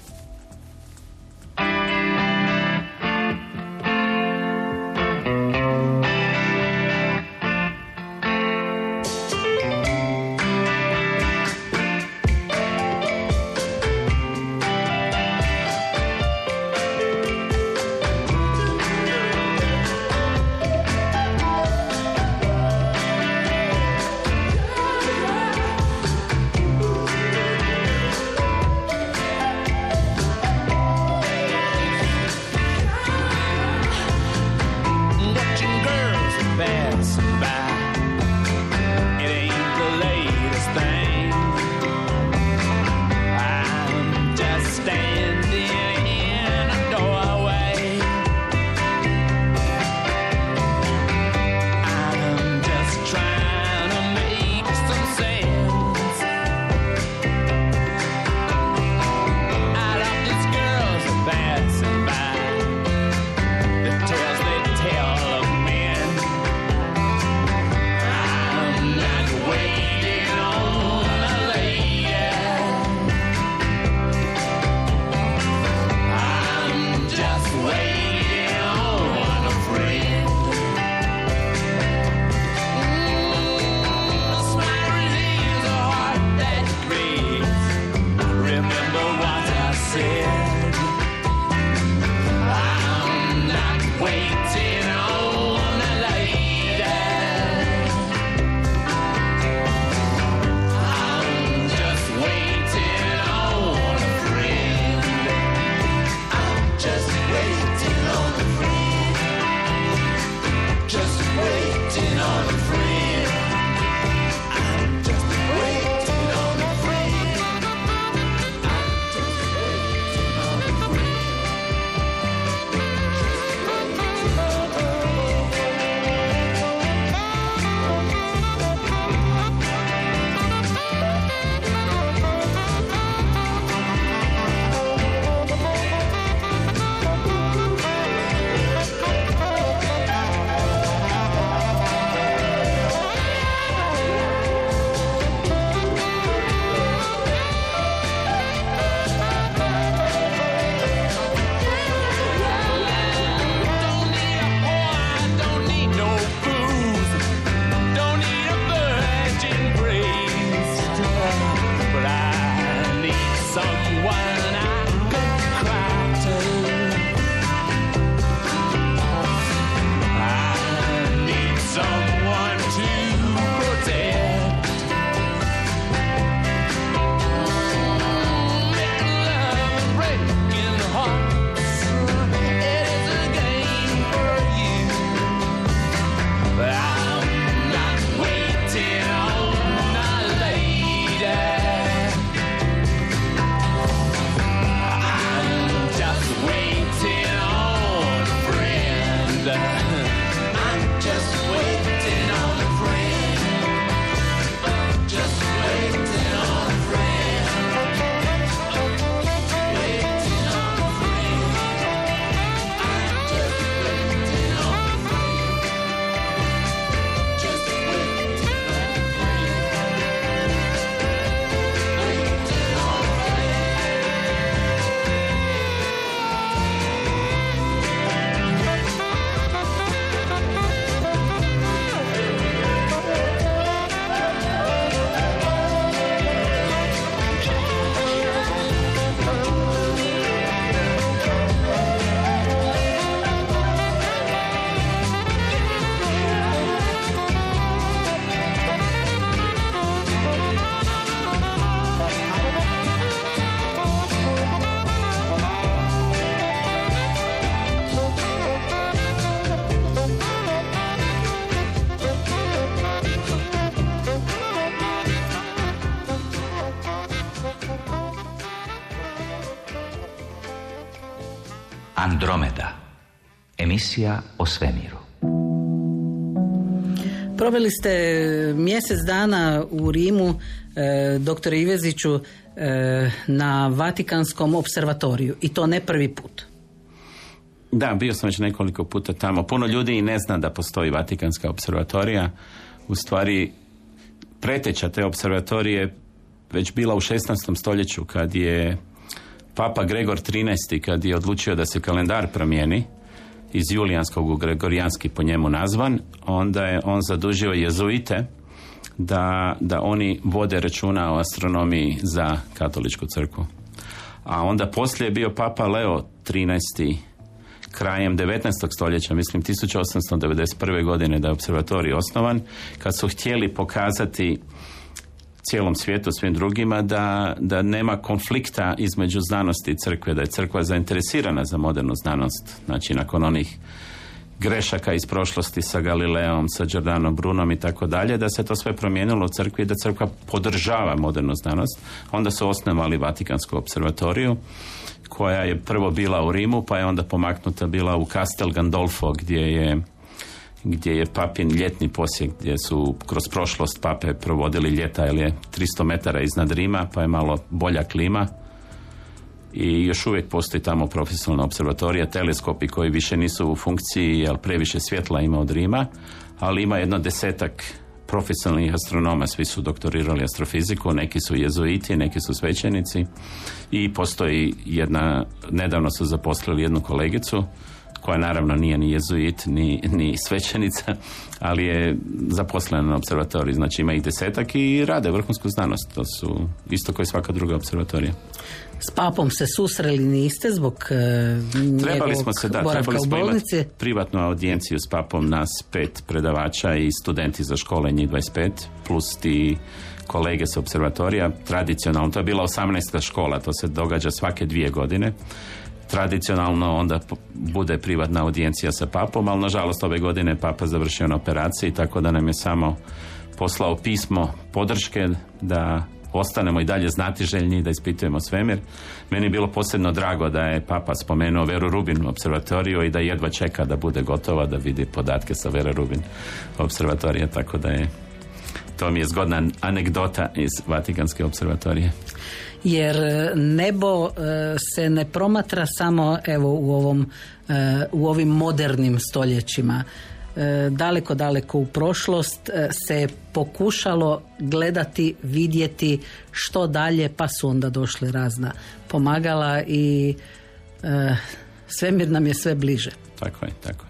Andromeda. Emisija o svemiru. Proveli ste mjesec dana u Rimu, doktore Iveziću, na Vatikanskom observatoriju i to ne prvi put. Da, bio sam već nekoliko puta tamo. Puno ljudi i ne zna da postoji Vatikanska observatorija. U stvari, preteča te observatorije već bila u 16. stoljeću kad je Papa Gregor XIII, kad je odlučio da se kalendar promijeni iz julijanskog u gregorijanski po njemu nazvan, onda je on zadužio jezuite da oni vode računa o astronomiji za katoličku crkvu. A onda poslije je bio Papa Leo XIII krajem 19. stoljeća, mislim 1891. godine da je observatorij osnovan, kad su htjeli pokazati cijelom svijetu, svim drugima, da nema konflikta između znanosti i crkve, da je crkva zainteresirana za modernu znanost. Znači, nakon onih grešaka iz prošlosti sa Galileom, sa Giordanom Brunom i tako dalje, da se to sve promijenilo u crkvi i da crkva podržava modernu znanost. Onda su osnovali Vatikansku observatoriju, koja je prvo bila u Rimu, pa je onda pomaknuta bila u Castel Gandolfo, gdje je papin ljetni posjet, gdje su kroz prošlost pape provodili ljeta, jer je 300 metara iznad Rima, pa je malo bolja klima. I još uvijek postoji tamo profesionalna observatorija, teleskopi koji više nisu u funkciji, jer previše svjetla ima od Rima, ali ima 10 profesionalnih astronoma, svi su doktorirali astrofiziku, neki su jezuiti, neki su svećenici i postoji nedavno su zaposlili jednu kolegicu, koja naravno nije ni jezuit, ni svećenica, ali je zaposlena na observatoriji. Znači ima ih 10 i rade vrhunsku znanost. To su isto kao i svaka druga observatorija. S papom se susreli niste zbog trebali smo bolnici? Imati privatnu audijenciju s papom, nas 5 predavača i studenti za škole, njih 25, plus ti kolege s observatorija. Tradicionalno, to je bila 18. škola, to se događa svake 2 godine. Tradicionalno onda bude privatna audijencija sa papom, ali nažalost ove godine papa završio na operaciji, tako da nam je samo poslao pismo podrške da ostanemo i dalje znatiželjni i da ispitujemo svemir. Meni je bilo posebno drago da je papa spomenuo Veru Rubin u observatoriju i da jedva čeka da bude gotova da vidi podatke sa Vera Rubin observatorija, tako da je to mi je zgodna anegdota iz Vatikanske observatorije. Jer nebo se ne promatra samo evo u ovim modernim stoljećima. Daleko u prošlost se pokušalo gledati, vidjeti što dalje, pa su onda došli razna pomagala i svemir nam je sve bliže. Tako je.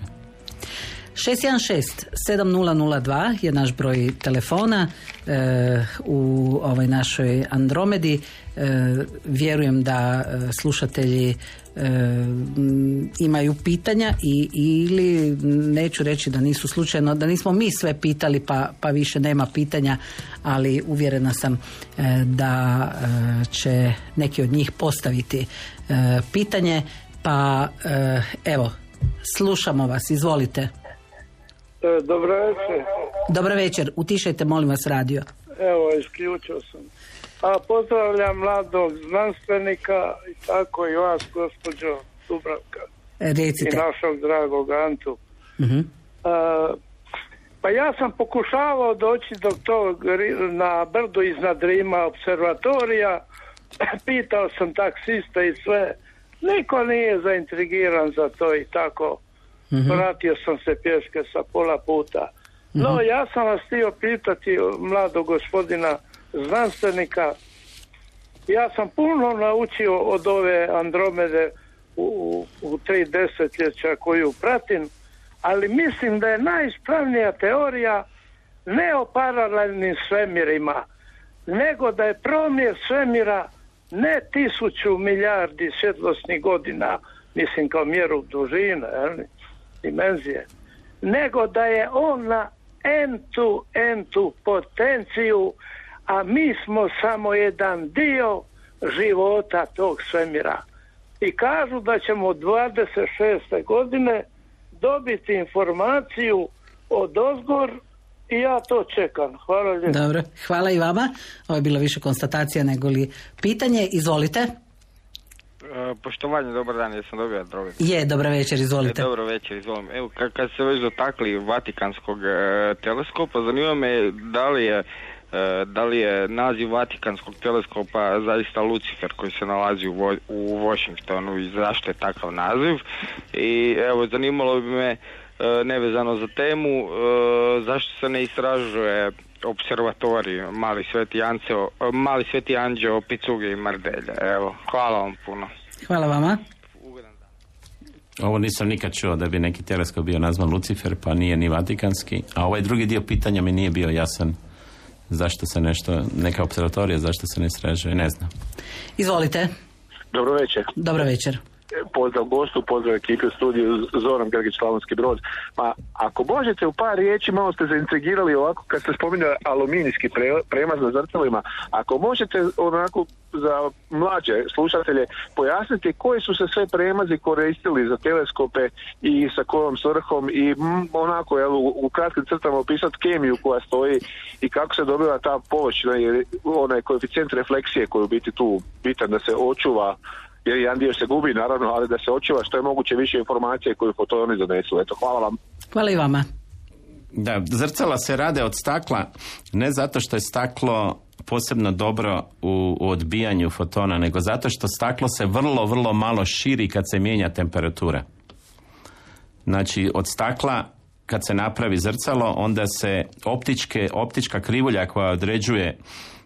616-7002 je naš broj telefona u ovoj našoj Andromedi. Vjerujem da slušatelji imaju pitanja ili neću reći da nisu slučajno, da nismo mi sve pitali pa više nema pitanja, ali uvjerena sam da će neki od njih postaviti pitanje, pa evo, slušamo vas, izvolite. Dobro večer. Dobro večer, utišajte molim vas radio. Evo, isključio sam. Pozdravljam mladog znanstvenika i tako i vas, gospođo Dubravka. Recite. I našog dragog Antu. Uh-huh. Pa ja sam pokušavao doći do tog na brdu iznad Rima observatorija. Pitao sam taksista i sve. Niko nije zaintrigiran za to i tako. Vratio sam se pješke sa pola puta. No, ja sam vas htio pitati, mladog gospodina znanstvenika, ja sam puno naučio od ove Andromede u 3 desetljeća koju pratim, ali mislim da je najispravnija teorija ne o paralelnim svemirima, nego da je promjer svemira ne 1000 milijardi svjetlosnih godina, mislim kao mjeru dužine, dimenzije, nego da je on na entu potenciju, a mi smo samo jedan dio života tog svemira. I kažu da ćemo od 26. godine dobiti informaciju od ozgor i ja to čekam. Hvala lijepo. Dobro, hvala i vama. Ovo je bilo više konstatacija nego li pitanje. Izvolite. Poštovanje, dobar dan, jesam dobio Andromed. Je, dobra večer, izvolite. Dobro večer, izvolim. Evo, kad se već dotakli Vatikanskog teleskopa, zanima me da li je naziv Vatikanskog teleskopa zaista Lucifer koji se nalazi u Washingtonu i zašto je takav naziv. I evo, zanimalo bi me, nevezano za temu, zašto se ne istražuje observatorij Mali Sveti Anđeo, Picuge i Mardelja. Evo, hvala vam puno. Hvala vama. Ovo nisam nikad čuo da bi neki teleskop bio nazvan Lucifer, pa nije ni vatikanski. A ovaj drugi dio pitanja mi nije bio jasan. Zašto se neka observatorija, zašto se ne istražuje, ne znam. Izvolite. Dobro večer. Dobro večer. Pozdrav gostu, pozdrav ekipi u studiju, Zoran Grgić, Slavonski Brod. Ma, ako možete u par riječi, malo ste zaintrigirali ovako kad ste spominjali aluminijski premaz na zrcalima, ako možete onako za mlađe slušatelje pojasniti koji su se sve premazi koristili za teleskope i sa kojom svrhom i onako u kratkim crtama opisati kemiju koja stoji i kako se dobiva ta površina jer onaj koeficijent refleksije koji je u biti tu bitan da se očuva, jer jedan dio se gubi naravno, ali da se očuva što je moguće više informacije koju fotoni donesu. Eto, hvala vam. Hvala i vama. Da, zrcala se rade od stakla, ne zato što je staklo posebno dobro u odbijanju fotona, nego zato što staklo se vrlo, vrlo malo širi kad se mijenja temperatura. Znači, od stakla kad se napravi zrcalo, onda se optička krivulja koja određuje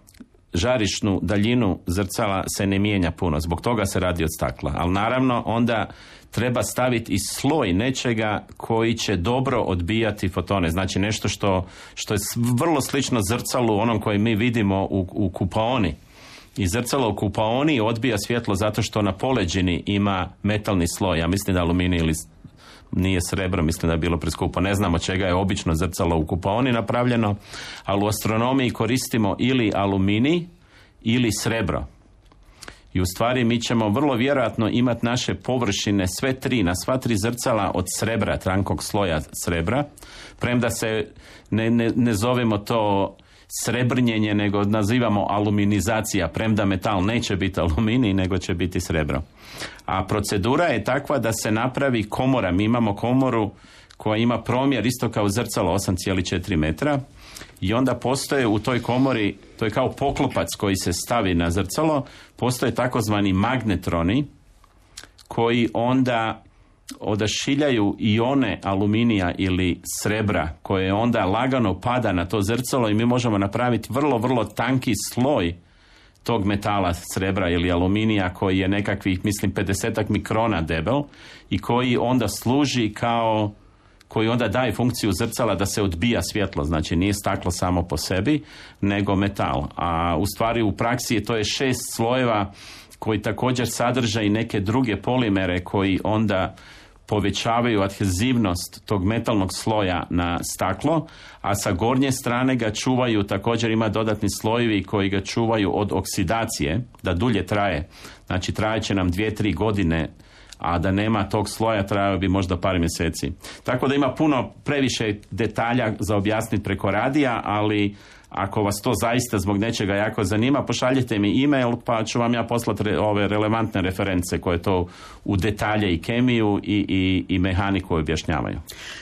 žarišnu daljinu zrcala se ne mijenja puno. Zbog toga se radi od stakla. Ali naravno onda treba staviti i sloj nečega koji će dobro odbijati fotone. Znači nešto što je vrlo slično zrcalu onom koji mi vidimo u kupaoni. I zrcalo u kupaoni odbija svjetlo zato što na poleđini ima metalni sloj. Ja mislim da aluminij ili nije srebro, mislim da je bilo preskupo. Ne znamo čega je obično zrcalo u kupaoni napravljeno, ali u astronomiji koristimo ili aluminij ili srebro. I u stvari mi ćemo vrlo vjerojatno imati naše površine na sva tri zrcala od srebra, tankog sloja srebra, premda se ne zovemo to srebrnjenje, nego nazivamo aluminizacija, premda metal neće biti aluminij, nego će biti srebro. A procedura je takva da se napravi komora. Mi imamo komoru koja ima promjer isto kao zrcalo 8,4 metra i onda postoje u toj komori, to je kao poklopac koji se stavi na zrcalo, postoje takozvani magnetroni koji onda odašiljaju ione aluminija ili srebra koje onda lagano pada na to zrcalo i mi možemo napraviti vrlo, vrlo tanki sloj tog metala srebra ili aluminija koji je nekakvih, mislim, 50 mikrona debel i koji onda služi koji onda daje funkciju zrcala da se odbija svjetlo. Znači nije staklo samo po sebi, nego metal. A u stvari u praksi to je 6 slojeva koji također sadrže i neke druge polimere koji onda povećavaju adhezivnost tog metalnog sloja na staklo, a sa gornje strane ga čuvaju, također ima dodatni slojevi koji ga čuvaju od oksidacije, da dulje traje. Znači trajeće nam 2-3 godine, a da nema tog sloja trajao bi možda par mjeseci. Tako da ima previše detalja za objasniti preko radija, ali ako vas to zaista zbog nečega jako zanima, pošaljite mi e-mail pa ću vam ja poslati ove relevantne reference koje to u detalje i kemiju i mehaniku objašnjavaju.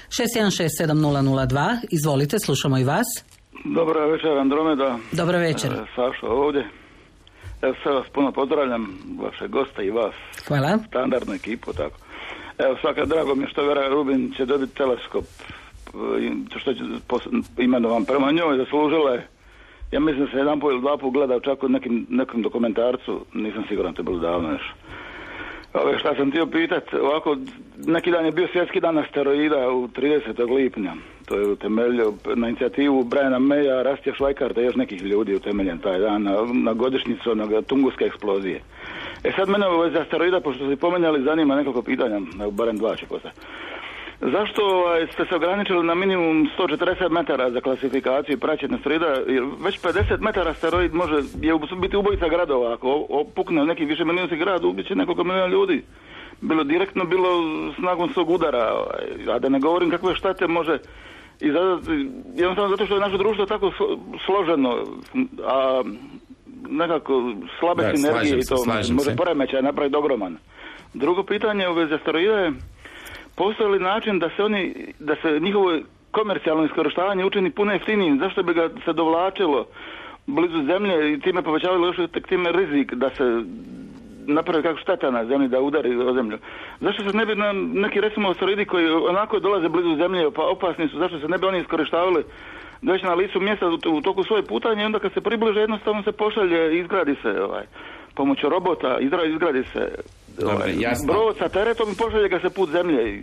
6167002, izvolite, slušamo i vas. Dobro večer, Andromeda. Dobro večer. Sašo ovdje. Evo sve vas puno pozdravljam, vaše goste i vas. Hvala. Standardnu ekipu, tako. Evo svaka drago mi je što Vera Rubin će dobiti teleskop, što će imenovan prema njoj, zaslužila je. Ja mislim da se jedan put ili dva put gledao čak u nekom dokumentarcu, nisam siguran, to je bilo davno još. Šta sam htio pitati, ovako, neki dan je bio svjetski dan asteroida u 30. lipnja. To je utemeljio na inicijativu Briana Maya, Rastija Švajkarta i još nekih ljudi utemeljen taj dan na godišnjicu onoga Tunguske eksplozije. Sad mene u vezi asteroida, pošto ste pomenjali, zanima nekoliko pitanja, barem dva će postati. Zašto ste se ograničili na minimum 140 metara za klasifikaciju i praćenje asteroida? Jer već 50 metara asteroid može biti ubojica gradova. Ako opukne neki više milijunski grad, ubit će nekoliko milijuna ljudi. Bilo direktno, bilo snagom svog udara. A da ne govorim kakve štete može izazvati, jednostavno zato što je naše društvo tako složeno. A nekako slabe sinergije i to može poremećaj napraviti ogroman. Drugo pitanje u vezi asteroida je, postoji li način da se njihovo komercijalno iskorištavanje učini puno jeftinijim? Zašto bi ga se dovlačilo blizu zemlje i time povećavalo još tek time rizik da se napravi kako šteta na zemlji, da udari o zemlju? Zašto se ne bi neki recimo asteroidi koji onako dolaze blizu zemlje pa opasni su, zašto se ne bi oni iskorištavali već na licu mjesta u toku svoje putanje i onda kad se približe jednostavno se pošalje, izgradi se pomoću robota, izgradi se brod sa teretom i pošalje ga se put zemlje.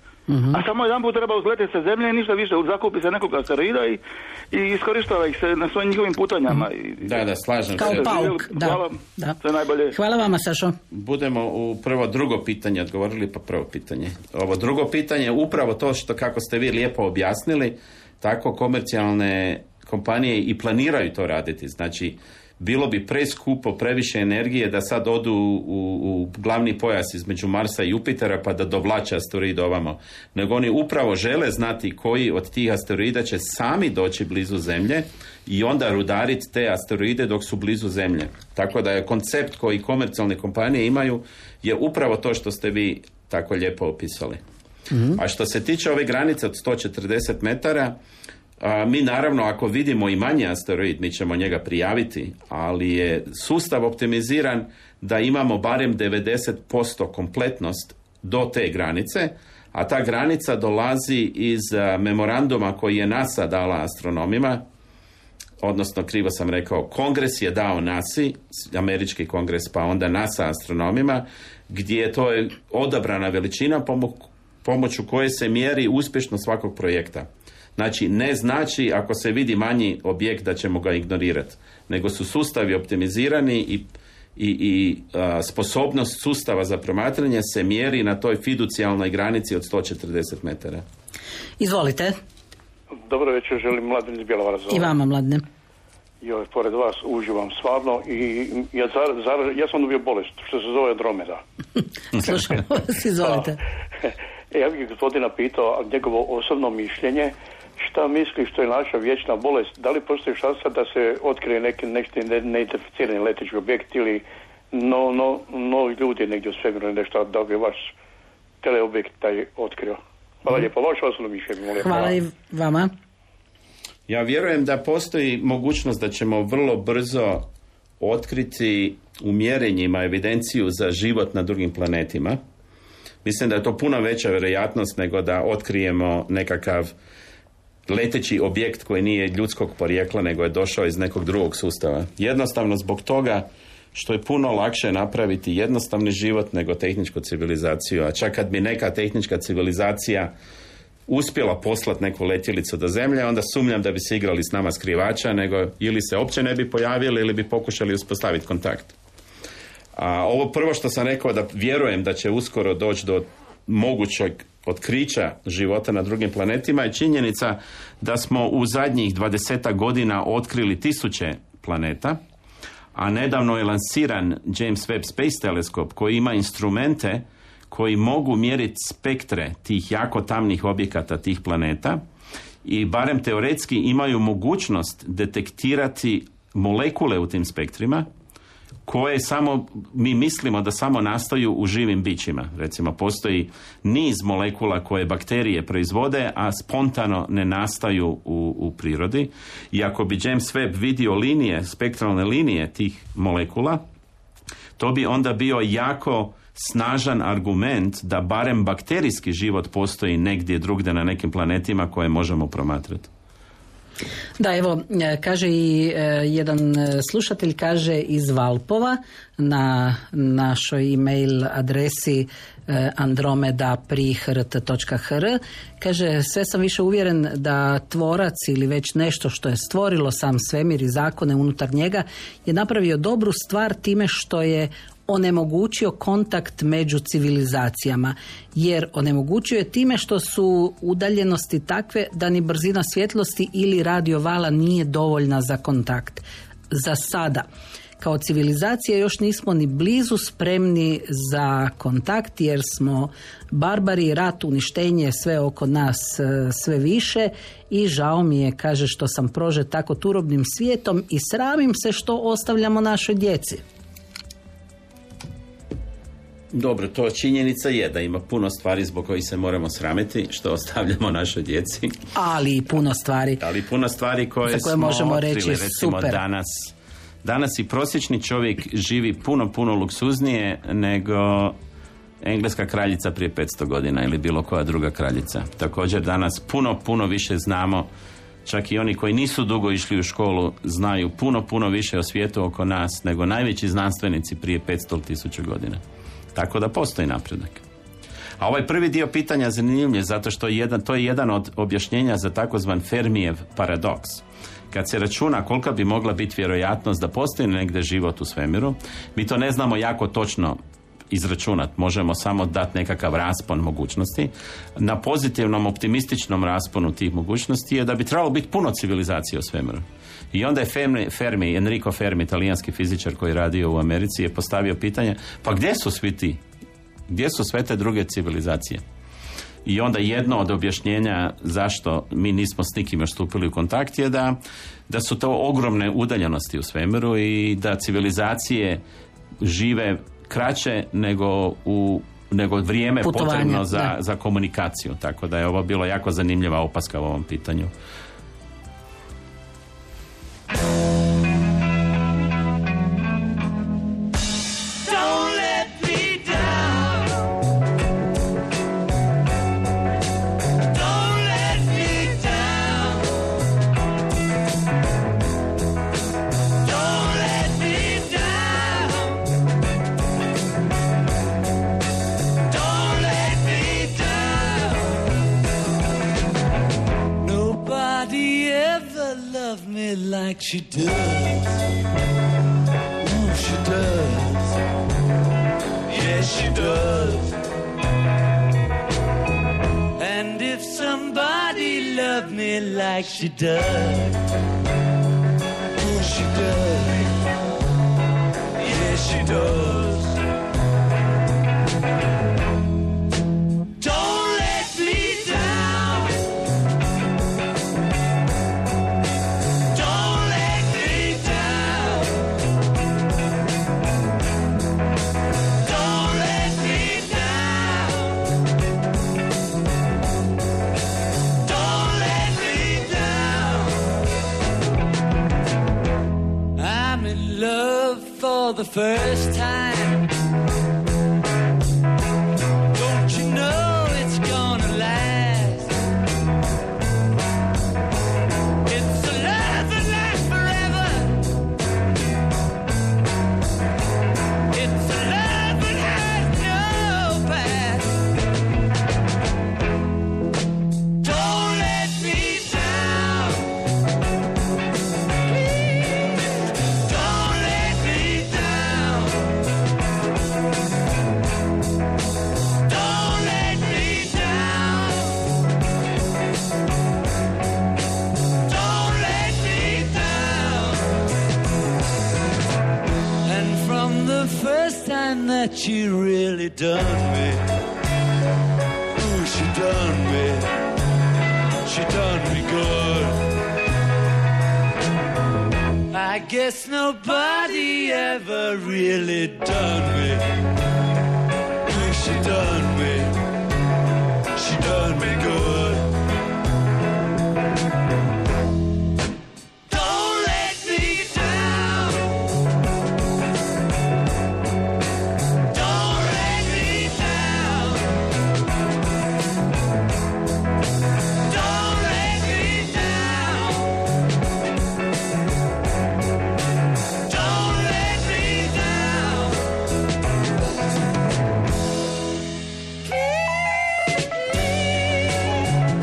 A samo jedan put treba uzletiti sa zemlje i ništa više, zakupi se nekog asteroida i iskorištava ih se na svojim njihovim putanjama. Da, slažem se. Kao pauk, da. Sve najbolje. Hvala vama, Sašo. Budemo u drugo pitanje odgovorili, pa prvo pitanje. Ovo drugo pitanje je upravo to što, kako ste vi lijepo objasnili, tako komercijalne kompanije i planiraju to raditi. Znači, bilo bi preskupo, previše energije da sad odu u glavni pojas između Marsa i Jupitera pa da dovlače asteroid ovamo. Nego oni upravo žele znati koji od tih asteroida će sami doći blizu Zemlje i onda rudariti te asteroide dok su blizu Zemlje. Tako da je koncept koji komercijalne kompanije imaju je upravo to što ste vi tako lijepo opisali. A što se tiče ove granice od 140 metara, mi naravno ako vidimo i manji asteroid, mi ćemo njega prijaviti, ali je sustav optimiziran da imamo barem 90% kompletnost do te granice, a ta granica dolazi iz memoranduma koji je NASA dala astronomima, odnosno krivo sam rekao, Kongres je dao NASA-i, američki kongres, pa onda NASA astronomima, gdje to je odabrana veličina pomoću koje se mjeri uspješnost svakog projekta. Znači, ne znači ako se vidi manji objekt da ćemo ga ignorirati, nego su sustavi optimizirani i sposobnost sustava za promatranje se mjeri na toj fiducijalnoj granici od 140 metara. Izvolite. Dobro večer, želim Mladen iz Bjelovara. I vama, Mladene. Pored vas uživam stvarno i ja sam dobio bolest što se zove Andromeda. Slušamo vas, izvolite. Ja bih gospodina pitao njegovo osobno mišljenje, šta misli što je naša vječna bolest, da li postoji šansa da se otkrije neki neidentificirani leteći objekt ili novi ljudi negdje u svemiru, nešto da bi vaš teleobjekt taj otkrio. Hvala lijepo, vaše osobno mišljenje. Hvala i vama. Ja vjerujem da postoji mogućnost da ćemo vrlo brzo otkriti u mjerenjima evidenciju za život na drugim planetima. Mislim da je to puno veća vjerojatnost nego da otkrijemo nekakav leteći objekt koji nije ljudskog porijekla nego je došao iz nekog drugog sustava. Jednostavno zbog toga što je puno lakše napraviti jednostavni život nego tehničku civilizaciju. A čak kad bi neka tehnička civilizacija uspjela poslati neku letjelicu do Zemlje, onda sumnjam da bi se igrali s nama skrivača, nego ili se uopće ne bi pojavili ili bi pokušali uspostaviti kontakt. A ovo prvo što sam rekao da vjerujem da će uskoro doći do mogućeg otkrića života na drugim planetima je činjenica da smo u zadnjih 20 godina otkrili 1000 planeta, a nedavno je lansiran James Webb Space Teleskop koji ima instrumente koji mogu mjeriti spektre tih jako tamnih objekata tih planeta i barem teoretski imaju mogućnost detektirati molekule u tim spektrima koje samo, mi mislimo da samo nastaju u živim bićima. Recimo, postoji niz molekula koje bakterije proizvode, a spontano ne nastaju u prirodi. I ako bi James Webb vidio linije, spektralne linije tih molekula, to bi onda bio jako snažan argument da barem bakterijski život postoji negdje drugdje na nekim planetima koje možemo promatrati. Da, evo, kaže i jedan slušatelj, kaže iz Valpova na našoj e-mail adresi andromeda@hrt.hr, kaže, sve sam više uvjeren da tvorac ili već nešto što je stvorilo sam svemir i zakone unutar njega je napravio dobru stvar time što je onemogućio kontakt među civilizacijama, jer onemogućuje time što su udaljenosti takve da ni brzina svjetlosti ili radio vala nije dovoljna za kontakt. za sada. Kao civilizacija još nismo ni blizu spremni za kontakt jer smo barbari, rat, uništenje, sve oko nas sve više i žao mi je, kaže, što sam prožet tako turobnim svijetom i sramim se što ostavljamo našoj djeci. Dobro, to činjenica je da ima puno stvari zbog kojih se moramo sramiti što ostavljamo našoj djeci. Ali i puno stvari. Koje za koje možemo reći recimo, super. Danas i prosječni čovjek živi puno luksuznije nego engleska kraljica prije 500 godina ili bilo koja druga kraljica. Također danas puno više znamo, čak i oni koji nisu dugo išli u školu znaju puno više o svijetu oko nas nego najveći znanstvenici prije 500.000 godina. Tako da postoji napredak. A ovaj prvi dio pitanja zanimljiv je zato što to je jedan od objašnjenja za takozvan Fermijev paradoks. Kad se računa kolika bi mogla biti vjerojatnost da postoji negdje život u svemiru, mi to ne znamo jako točno izračunati. Možemo samo dati nekakav raspon mogućnosti. Na pozitivnom, optimističnom rasponu tih mogućnosti je da bi trebalo biti puno civilizacije u svemiru. I onda je Enrico Fermi, italijanski fizičar koji radio u Americi, je postavio pitanje, pa gdje su svi ti? Gdje su sve te druge civilizacije? I onda jedno od objašnjenja zašto mi nismo s nikim još stupili u kontakt je da su to ogromne udaljenosti u svemiru i da civilizacije žive kraće nego vrijeme potrebno za komunikaciju. Tako da je ovo bilo jako zanimljiva opaska u ovom pitanju. Like she does. Oh, she does. Yes, she does. And if somebody loved me like she does, oh, she does. Yes, she does. The first time, don't you know it's gonna last? It's a love that lasts forever. It's a love that has no past. Don't let me down, please. Don't let me down. Don't let me down. Don't let me down. And from the first time that she really done me, ooh, she done me good. I guess nobody ever really done me. Ooh, she done me good. Don't let me down. Don't let me down. Don't let me down. Don't let me down. Please.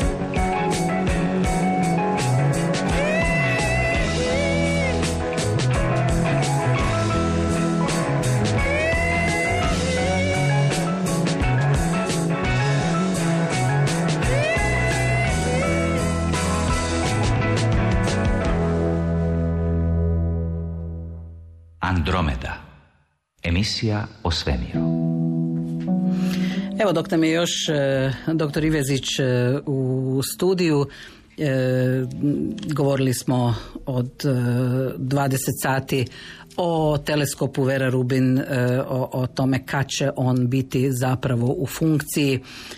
Andromeda. Emisija o svemiru. Evo dok nam je još doktor Ivezić u studiju, govorili smo od 20 sati o teleskopu Vera Rubin, o tome kad će on biti zapravo u funkciji,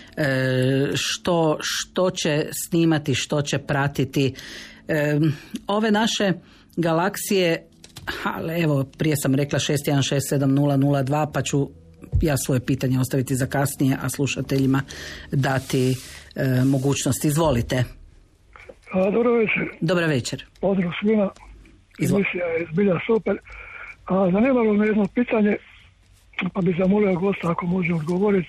što će snimati, što će pratiti. Ove naše galaksije, ali evo prije sam rekla 61670002, pa ću ja svoje pitanje ostaviti za kasnije, a slušateljima dati mogućnost. Izvolite. Dobro večer. Dobar večer. Pozdrav svima. Emisija je zbilja super. Zanimalo me jedno pitanje, pa bi zamolio gosta ako može odgovoriti.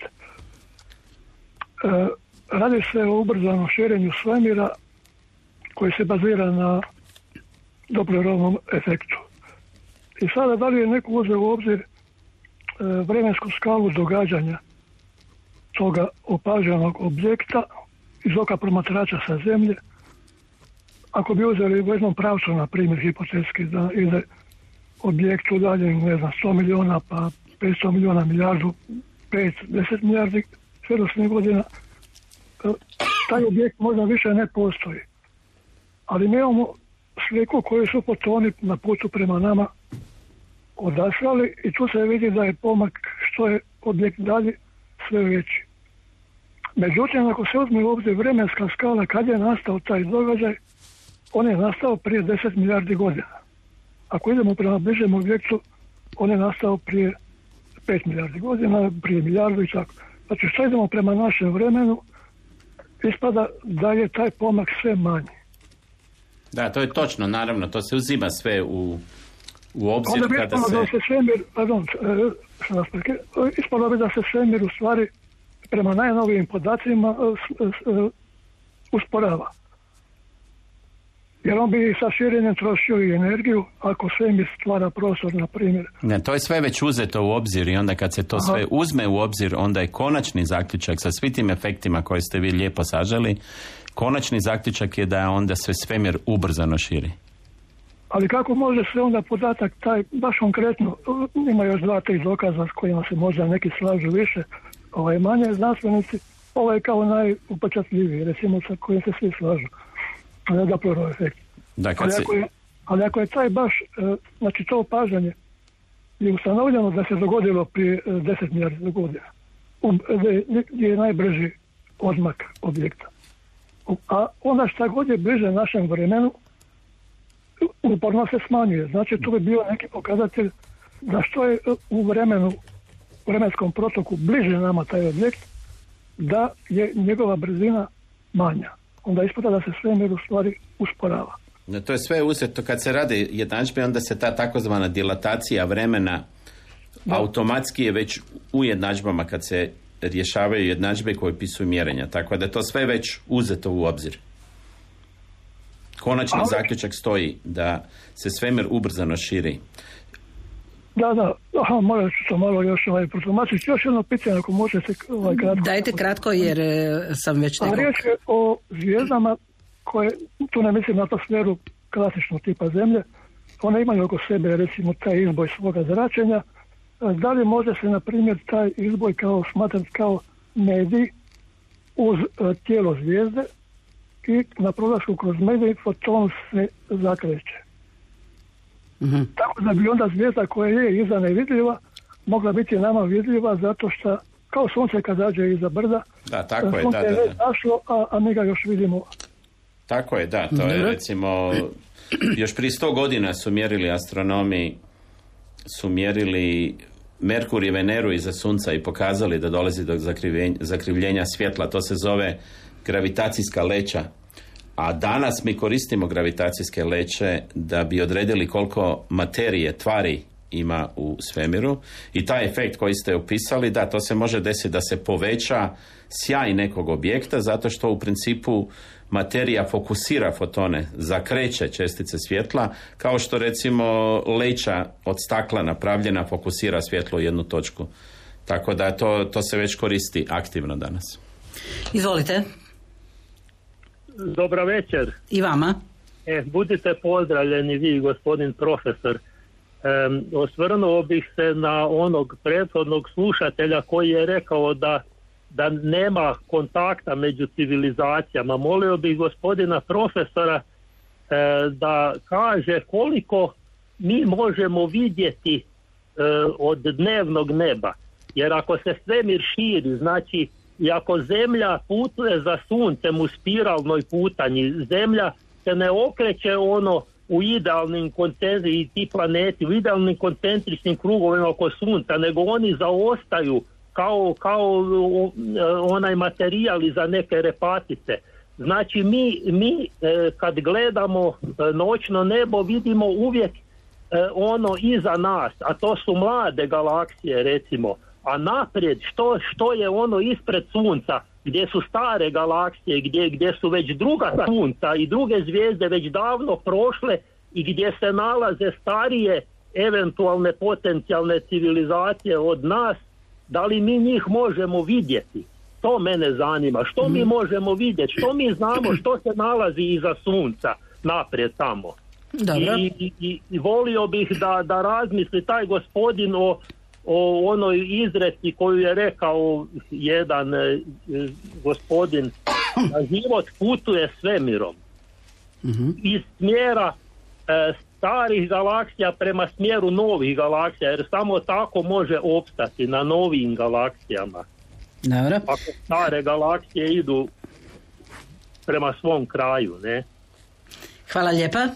Radi se o ubrzanom širenju svemira koji se bazira na Dopplerovom efektu. I sada da li je neko uzeo u obzir vremensku skalu događanja toga opaženog objekta iz oka promatrača sa Zemlje? Ako bi uzeli u jednom pravcu, na primjer, hipotetski, da ide objekt udaljen, 100 miliona, pa 500 miliona, milijardu, 5-10 milijardi svjetlosnih godina, taj objekt možda više ne postoji. Ali mi imamo sliku koju su fotoni na putu prema nama odaslali i tu se vidi da je pomak što je objekt dalje sve veći. Međutim, ako se uzme u obzir vremenska skala kad je nastao taj događaj, on je nastao prije 10 milijardi godina. Ako idemo prema bližem objektu, on je nastao prije 5 milijardi godina, prije milijardu i tako. Znači što idemo prema našem vremenu, ispada da je taj pomak sve manji. Da, to je točno, naravno, to se uzima sve u obzir onda kada se... Da se svemir, ispada bi da se svemir u stvari prema najnovijim podacima usporava. Jer on bi sa širenjem trošio i energiju ako svemir stvara prostor, na primjer. Ne, to je sve već uzeto u obzir i onda kad se to sve uzme u obzir, onda je konačni zaključak sa svim tim efektima koje ste vi lijepo saželi, konačni zaključak je da onda se svemir ubrzano širi. Ali kako može se onda podatak taj, baš konkretno, ima još 2-3 dokaza s kojima se možda neki slažu više, manje znanstvenici, kao najupečatljiviji, recimo sa kojim se svi slažu. Dopplerov efekt. Ali ako je taj baš, znači to opažanje je ustanovljeno da se dogodilo prije 10 milijardi godina, gdje je najbrži odmak objekta. A onda šta god je bliže našem vremenu, uporno se smanjuje. Znači tu bi bio neki pokazatelj da što je u vremenskom protoku bliže nama taj objekt, da je njegova brzina manja. Onda ispada da se svemir u stvari usporava. No, to je sve uzeto kad se radi jednadžbe, onda se ta takozvana dilatacija vremena automatski je već u jednadžbama kad se rješavaju jednadžbe koje opisuju mjerenja. Tako da je to sve već uzeto u obzir. Konačni zaključak stoji da se svemir ubrzano širi. Da. Morat ću to malo još protumačiti. Još jedno pitanje, ako možete kratko. Dajte kratko, jer sam već nekako... Riječ je o zvijezdama koje, tu ne mislim na atmosferu klasičnog tipa Zemlje, one imaju oko sebe, recimo, taj izboj svoga zračenja. Da li može se, na primjer, taj izboj smatrati kao medij uz tijelo zvijezde i na prolasku kroz medij foton se zakreće. Mm-hmm. Tako da bi onda zvijezda koja je iza nevidljiva mogla biti nama vidljiva zato što kao sunce kad zađe iza brda, sunce je zašlo, a mi ga još vidimo. Tako je, da. To je recimo još prije 100 godina su mjerili astronomi, su mjerili Merkur i Veneru iza sunca i pokazali da dolazi do zakrivljenja svjetla. To se zove gravitacijska leća. A danas mi koristimo gravitacijske leće da bi odredili koliko materije, tvari ima u svemiru. I taj efekt koji ste opisali, da, to se može desiti da se poveća sjaj nekog objekta, zato što u principu materija fokusira fotone, zakreće čestice svjetla, kao što recimo leća od stakla napravljena fokusira svjetlo u jednu točku. Tako da to se već koristi aktivno danas. Izvolite. Dobra večer. I vama. Budite pozdravljeni vi, gospodin profesor. Osvrnuo bih se na onog prethodnog slušatelja koji je rekao da nema kontakta među civilizacijama. Molio bih gospodina profesora da kaže koliko mi možemo vidjeti od dnevnog neba. Jer ako se svemir širi, znači i ako Zemlja putuje za suncem u spiralnoj putanji, Zemlja se ne okreće u idealnim i ti planeti, u idealnim koncentričnim krugovima oko sunca, nego oni zaostaju kao onaj materijal za neke repatice. Znači mi kad gledamo noćno nebo vidimo uvijek ono iza nas, a to su mlade galaksije recimo, a naprijed što je ono ispred sunca, gdje su stare galaksije, gdje su već druga sunca i druge zvijezde već davno prošle i gdje se nalaze starije eventualne potencijalne civilizacije od nas, da li mi njih možemo vidjeti? To mene zanima. Što mi možemo vidjeti? Što mi znamo što se nalazi iza sunca naprijed tamo? I volio bih da razmisli taj gospodin o onoj izreci koju je rekao jedan gospodin, da život putuje svemirom iz smjera starih galaksija prema smjeru novih galaksija, jer samo tako može opstati na novim galaksijama. Dobro. Ako stare galaksije idu prema svom kraju, ne? Hvala lijepa.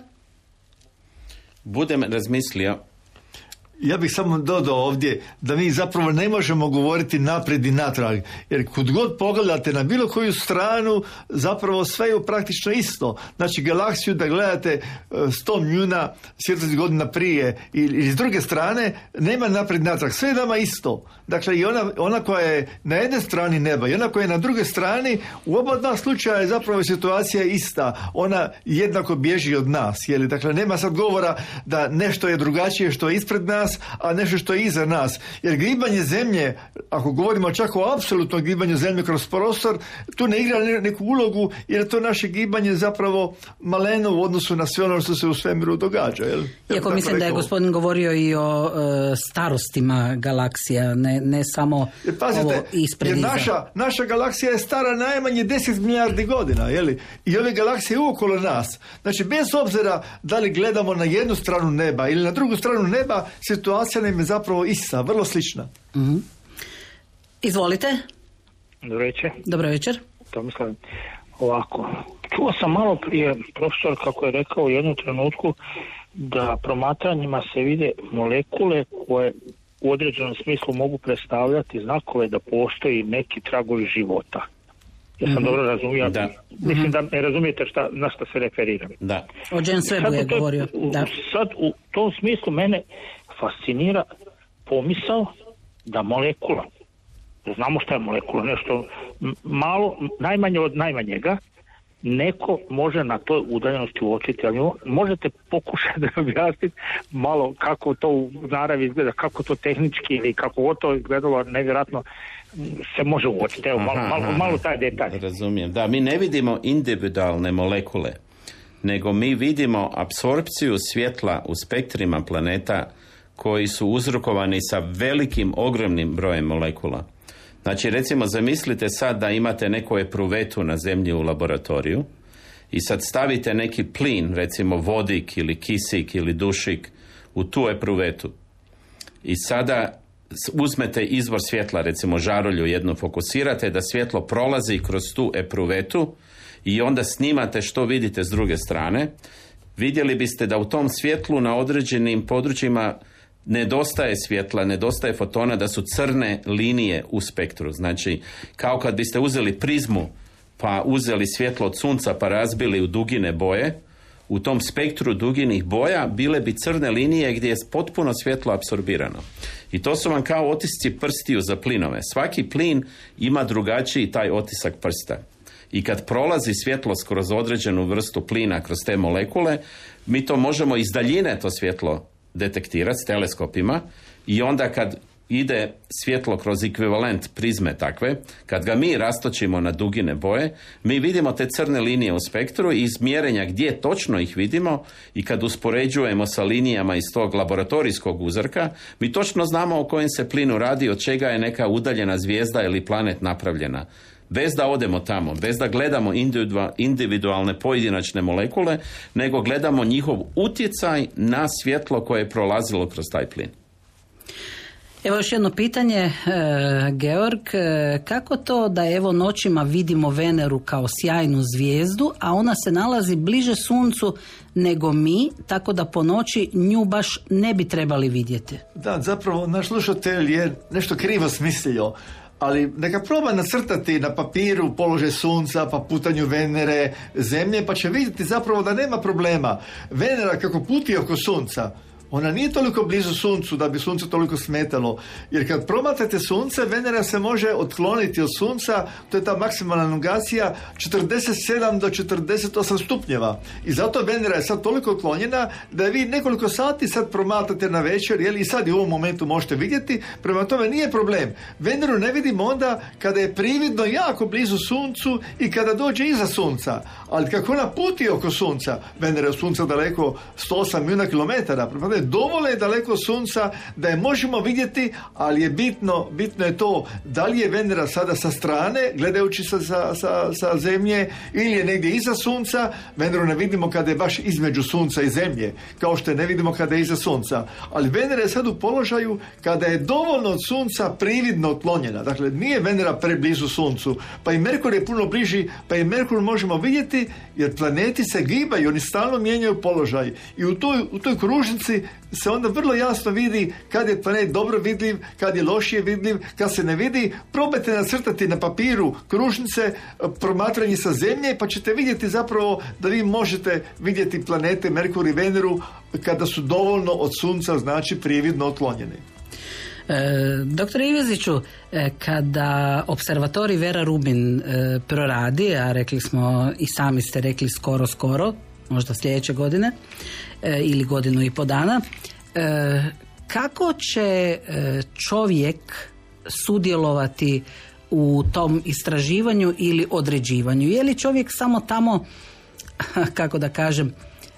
Budem razmislio. Ja bih samo dodao ovdje da mi zapravo ne možemo govoriti naprijed i natrag, jer kud god pogledate na bilo koju stranu, zapravo sve je praktično isto. Znači galaksiju da gledate 100 milijuna svjetlosnih godina prije i s druge strane nema naprijed natrag, sve je nama isto. Dakle i ona koja je na jednoj strani neba i ona koja je na drugoj strani, u oba dva slučaja je zapravo situacija ista, ona jednako bježi od nas. Dakle nema sad govora da nešto je drugačije što je ispred nas, a nešto što je iza nas. Jer gribanje zemlje, ako govorimo čak o apsolutnom gribanju zemlje kroz prostor, tu ne igra neku ulogu, jer je to naše gibanje zapravo maleno u odnosu na sve ono što se u svemiru događa. Iako mislim da je gospodin govorio i o starostima galaksija, ne samo ovo ispred iza. Jer naša galaksija je stara najmanje 10 milijardi godina, i ove galaksije uokolo nas. Znači, bez obzira da li gledamo na jednu stranu neba ili na drugu stranu neba, situacija nam je zapravo ista, vrlo slična. Mm-hmm. Izvolite. Dobro večer. Tomislav, ovako, čuo sam malo prije profesor kako je rekao u jednom trenutku da promatranjima se vide molekule koje u određenom smislu mogu predstavljati znakove da postoji neki tragovi života. Ja sam dobro razumio. Da. Mislim da ne razumijete na što se referiram. Da. O James Webbu je govorio. Sad u tom smislu mene fascinira pomisao da molekula, znamo šta je molekula, nešto malo, najmanje od najmanjega, neko može na toj udaljenosti uočiti, ali možete pokušati da objasniti malo kako to u naravi izgleda, kako to tehnički ili kako god to izgledalo, nevjerojatno se može uočiti. Evo, malo taj detalj. Razumijem. Da, mi ne vidimo individualne molekule, nego mi vidimo apsorpciju svjetla u spektrima planeta koji su uzrokovani sa velikim, ogromnim brojem molekula. Znači, recimo, zamislite sad da imate neku epruvetu na zemlji u laboratoriju i sad stavite neki plin, recimo vodik ili kisik ili dušik u tu epruvetu. I sada uzmete izvor svjetla, recimo žarulju jednu, fokusirate da svjetlo prolazi kroz tu epruvetu i onda snimate što vidite s druge strane. Vidjeli biste da u tom svjetlu na određenim područjima nedostaje svjetla, nedostaje fotona, da su crne linije u spektru. Znači, kao kad biste uzeli prizmu pa uzeli svjetlo od sunca pa razbili u dugine boje, u tom spektru duginih boja bile bi crne linije gdje je potpuno svjetlo apsorbirano. I to su vam kao otisci prstiju za plinove. Svaki plin ima drugačiji taj otisak prsta. I kad prolazi svjetlost kroz određenu vrstu plina, kroz te molekule, mi to možemo iz daljine to svjetlo detektirati s teleskopima i onda kad ide svjetlo kroz ekvivalent prizme takve, kad ga mi rastočimo na dugine boje, mi vidimo te crne linije u spektru i iz mjerenja gdje točno ih vidimo i kad uspoređujemo sa linijama iz tog laboratorijskog uzorka, mi točno znamo o kojem se plinu radi, od čega je neka udaljena zvijezda ili planet napravljena. Bez da odemo tamo, bez da gledamo individualne pojedinačne molekule, nego gledamo njihov utjecaj na svjetlo koje je prolazilo kroz taj plin. Evo još jedno pitanje, Georg, kako to da evo noćima vidimo Veneru kao sjajnu zvijezdu, a ona se nalazi bliže Suncu nego mi, tako da po noći nju baš ne bi trebali vidjeti? Da, zapravo naš slušatelj je nešto krivo smislio. Ali neka proba nacrtati na papiru položaj Sunca, pa putanju Venere, Zemlje, pa će vidjeti zapravo da nema problema. Venera kako puti oko Sunca, ona nije toliko blizu Suncu da bi Sunce toliko smetalo. Jer kad promatrate Sunce, Venera se može otkloniti od Sunca, to je ta maksimalna elongacija, 47 do 48 stupnjeva. I zato Venera je sad toliko otklonjena da je vi nekoliko sati sad promatrate na večer, i sad i u ovom momentu možete vidjeti, prema tome nije problem. Veneru ne vidimo onda kada je prividno jako blizu Suncu i kada dođe iza Sunca. Ali kako ona puti oko Sunca, Venera je od Sunca daleko 108 milijuna kilometara, prema tome dovoljno je daleko Sunca da je možemo vidjeti, ali je bitno je to da li je Venera sada sa strane, gledajući sa Zemlje, ili je negdje iza Sunca. Veneru ne vidimo kada je baš između Sunca i Zemlje, kao što je ne vidimo kada je iza Sunca. Ali Venera je sad u položaju kada je dovoljno od Sunca prividno otklonjena. Dakle, nije Venera preblizu Suncu, pa i Merkur je puno bliži, pa i Merkur možemo vidjeti, jer planeti se gibaju, oni stalno mijenjaju položaj. I u toj kružnici se onda vrlo jasno vidi kad je planet dobro vidljiv, kad je lošije vidljiv, kad se ne vidi. Probajte nacrtati na papiru kružnice, promatranje sa Zemlje, pa ćete vidjeti zapravo da vi možete vidjeti planete Merkur i Veneru kada su dovoljno od Sunca, znači prividno otklonjeni. Dr. Iveziću, kada observatorij Vera Rubin proradi, a rekli smo i sami ste rekli skoro, možda sljedeće godine ili godinu i po dana, kako će čovjek sudjelovati u tom istraživanju ili određivanju? Je li čovjek samo tamo, kako da kažem,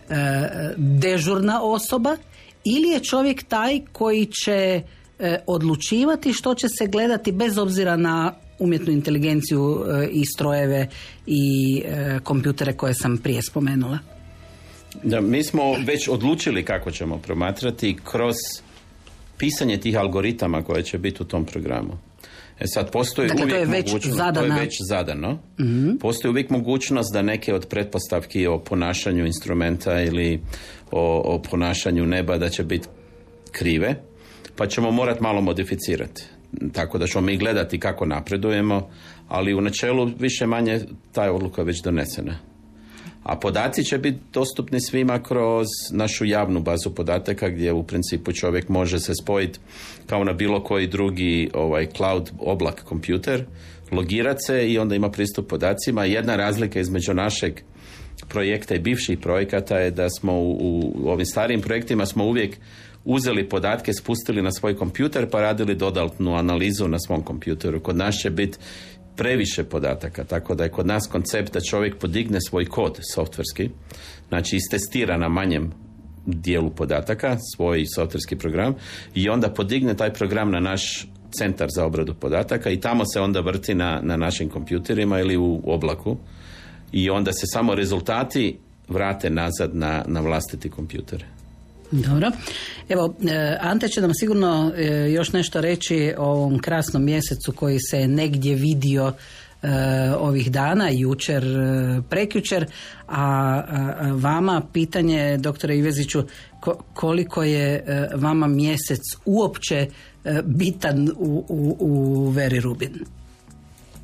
dežurna osoba, ili je čovjek taj koji će odlučivati što će se gledati bez obzira na umjetnu inteligenciju i strojeve i kompjutere koje sam prije spomenula? Da, mi smo već odlučili kako ćemo promatrati kroz pisanje tih algoritama koje će biti u tom programu. Sad postoji uvijek mogućnost, to je već zadano. Mm-hmm. Postoji uvijek mogućnost da neke od pretpostavki o ponašanju instrumenta ili o ponašanju neba da će biti krive, pa ćemo morati malo modificirati. Tako da ćemo mi gledati kako napredujemo, ali u načelu više manje ta je odluka već donesena. A podaci će biti dostupni svima kroz našu javnu bazu podataka, gdje u principu čovjek može se spojiti kao na bilo koji drugi cloud oblak kompjuter, logirati se i onda ima pristup podacima. Jedna razlika između našeg projekta i bivših projekata je da smo u ovim starijim projektima smo uvijek uzeli podatke, spustili na svoj kompjuter pa radili dodatnu analizu na svom kompjuteru. Kod nas će biti previše podataka, tako da je kod nas koncept da čovjek podigne svoj kod softverski, znači istestira na manjem dijelu podataka svoj softverski program i onda podigne taj program na naš centar za obradu podataka i tamo se onda vrti na našim kompjuterima ili u oblaku i onda se samo rezultati vrate nazad na vlastiti kompjuter. Dobro. Evo, Ante će nam sigurno još nešto reći o ovom krasnom mjesecu koji se negdje vidio ovih dana, jučer, prekjučer, a vama pitanje, doktore Iveziću, koliko je vama mjesec uopće bitan u Veri Rubin?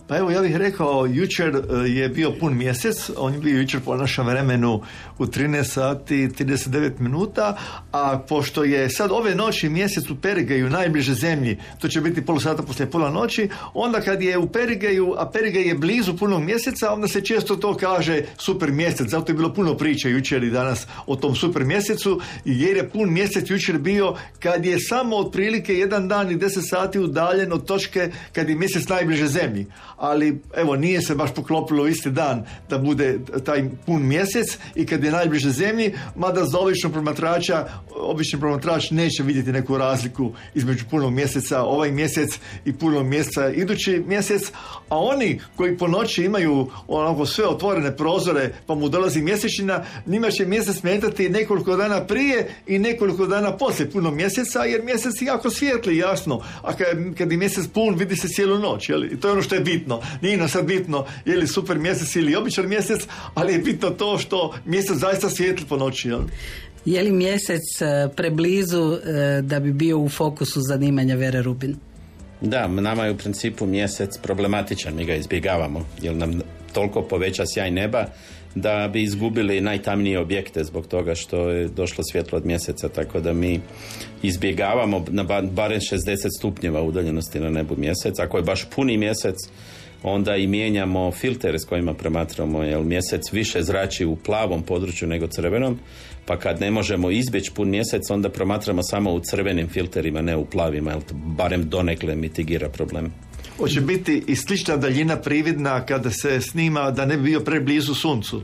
Pa evo, ja bih rekao, jučer je bio pun mjesec, on je bio jučer po našem vremenu u 13 sati 39 minuta, a pošto je sad ove noći mjesec u Perigeju, najbliže zemlji, to će biti polu sata poslije pola noći, onda kad je u Perigeju, a Perigej je blizu punog mjeseca, onda se često to kaže super mjesec, zato je bilo puno priče jučer i danas o tom super mjesecu, jer je pun mjesec jučer bio kad je samo otprilike 1 dan i 10 sati udaljen od točke kad je mjesec najbliže zemlji. Ali evo, nije se baš poklopilo isti dan da bude taj pun mjesec i kad je najbliže zemlji, mada za obični promatrač neće vidjeti neku razliku između punog mjeseca ovaj mjesec i punog mjeseca idući mjesec, a oni koji po noći imaju onako sve otvorene prozore pa mu dolazi mjesečina, njima će mjesec smetati nekoliko dana prije i nekoliko dana poslije punog mjeseca, jer mjesec je jako svijetli, jasno, a kad je mjesec pun vidi se cijelu noć, jel? I to je ono što je bitno. Nije nam sad bitno je li super mjesec ili običan mjesec, ali je bitno to što mjesec zaista svijetli po noći, jel? Je li mjesec preblizu da bi bio u fokusu zanimanja Vere Rubin? Da, nama je u principu mjesec problematičan, mi ga izbjegavamo, jer nam toliko poveća sjaj neba da bi izgubili najtamnije objekte zbog toga što je došlo svjetlo od mjeseca, tako da mi izbjegavamo na barem 60 stupnjeva udaljenosti na nebu mjesec. Ako je baš puni mjesec, onda i mijenjamo filtere s kojima promatramo, jer mjesec više zrači u plavom području nego crvenom, pa kad ne možemo izbjeći pun mjesec, onda promatramo samo u crvenim filterima, ne u plavima, jer to barem donekle mitigira problem. Hoće biti i slična daljina prividna kada se snima da ne bi bio preblizu suncu?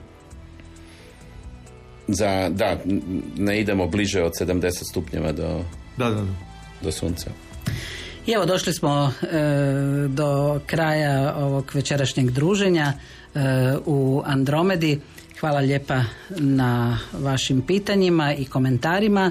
Da, ne idemo bliže od 70 stupnjeva do sunca. I evo, došli smo do kraja ovog večerašnjeg druženja u Andromedi. Hvala lijepa na vašim pitanjima i komentarima.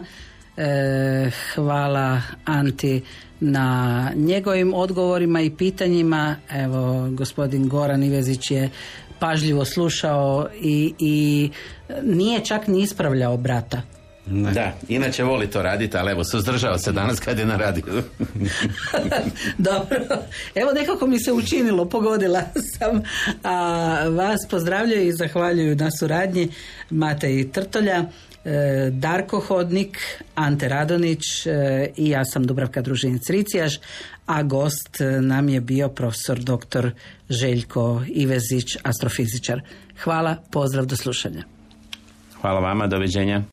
Hvala Anti na njegovim odgovorima i pitanjima. Evo, gospodin Goran Ivezić je pažljivo slušao i nije čak ni ispravljao brata. Da, inače voli to raditi, ali evo, suzdržao se danas kad je na radiju. Dobro, evo nekako mi se učinilo, pogodila sam. A vas pozdravljaju i zahvaljuju na suradnji Matej Trtolja, Darko Hodnik, Ante Radonić i ja sam Dubravka Družinic-Ricijaš, a gost nam je bio profesor dr. Željko Ivezić, astrofizičar. Hvala, pozdrav, do slušanja. Hvala vama, doviđenja.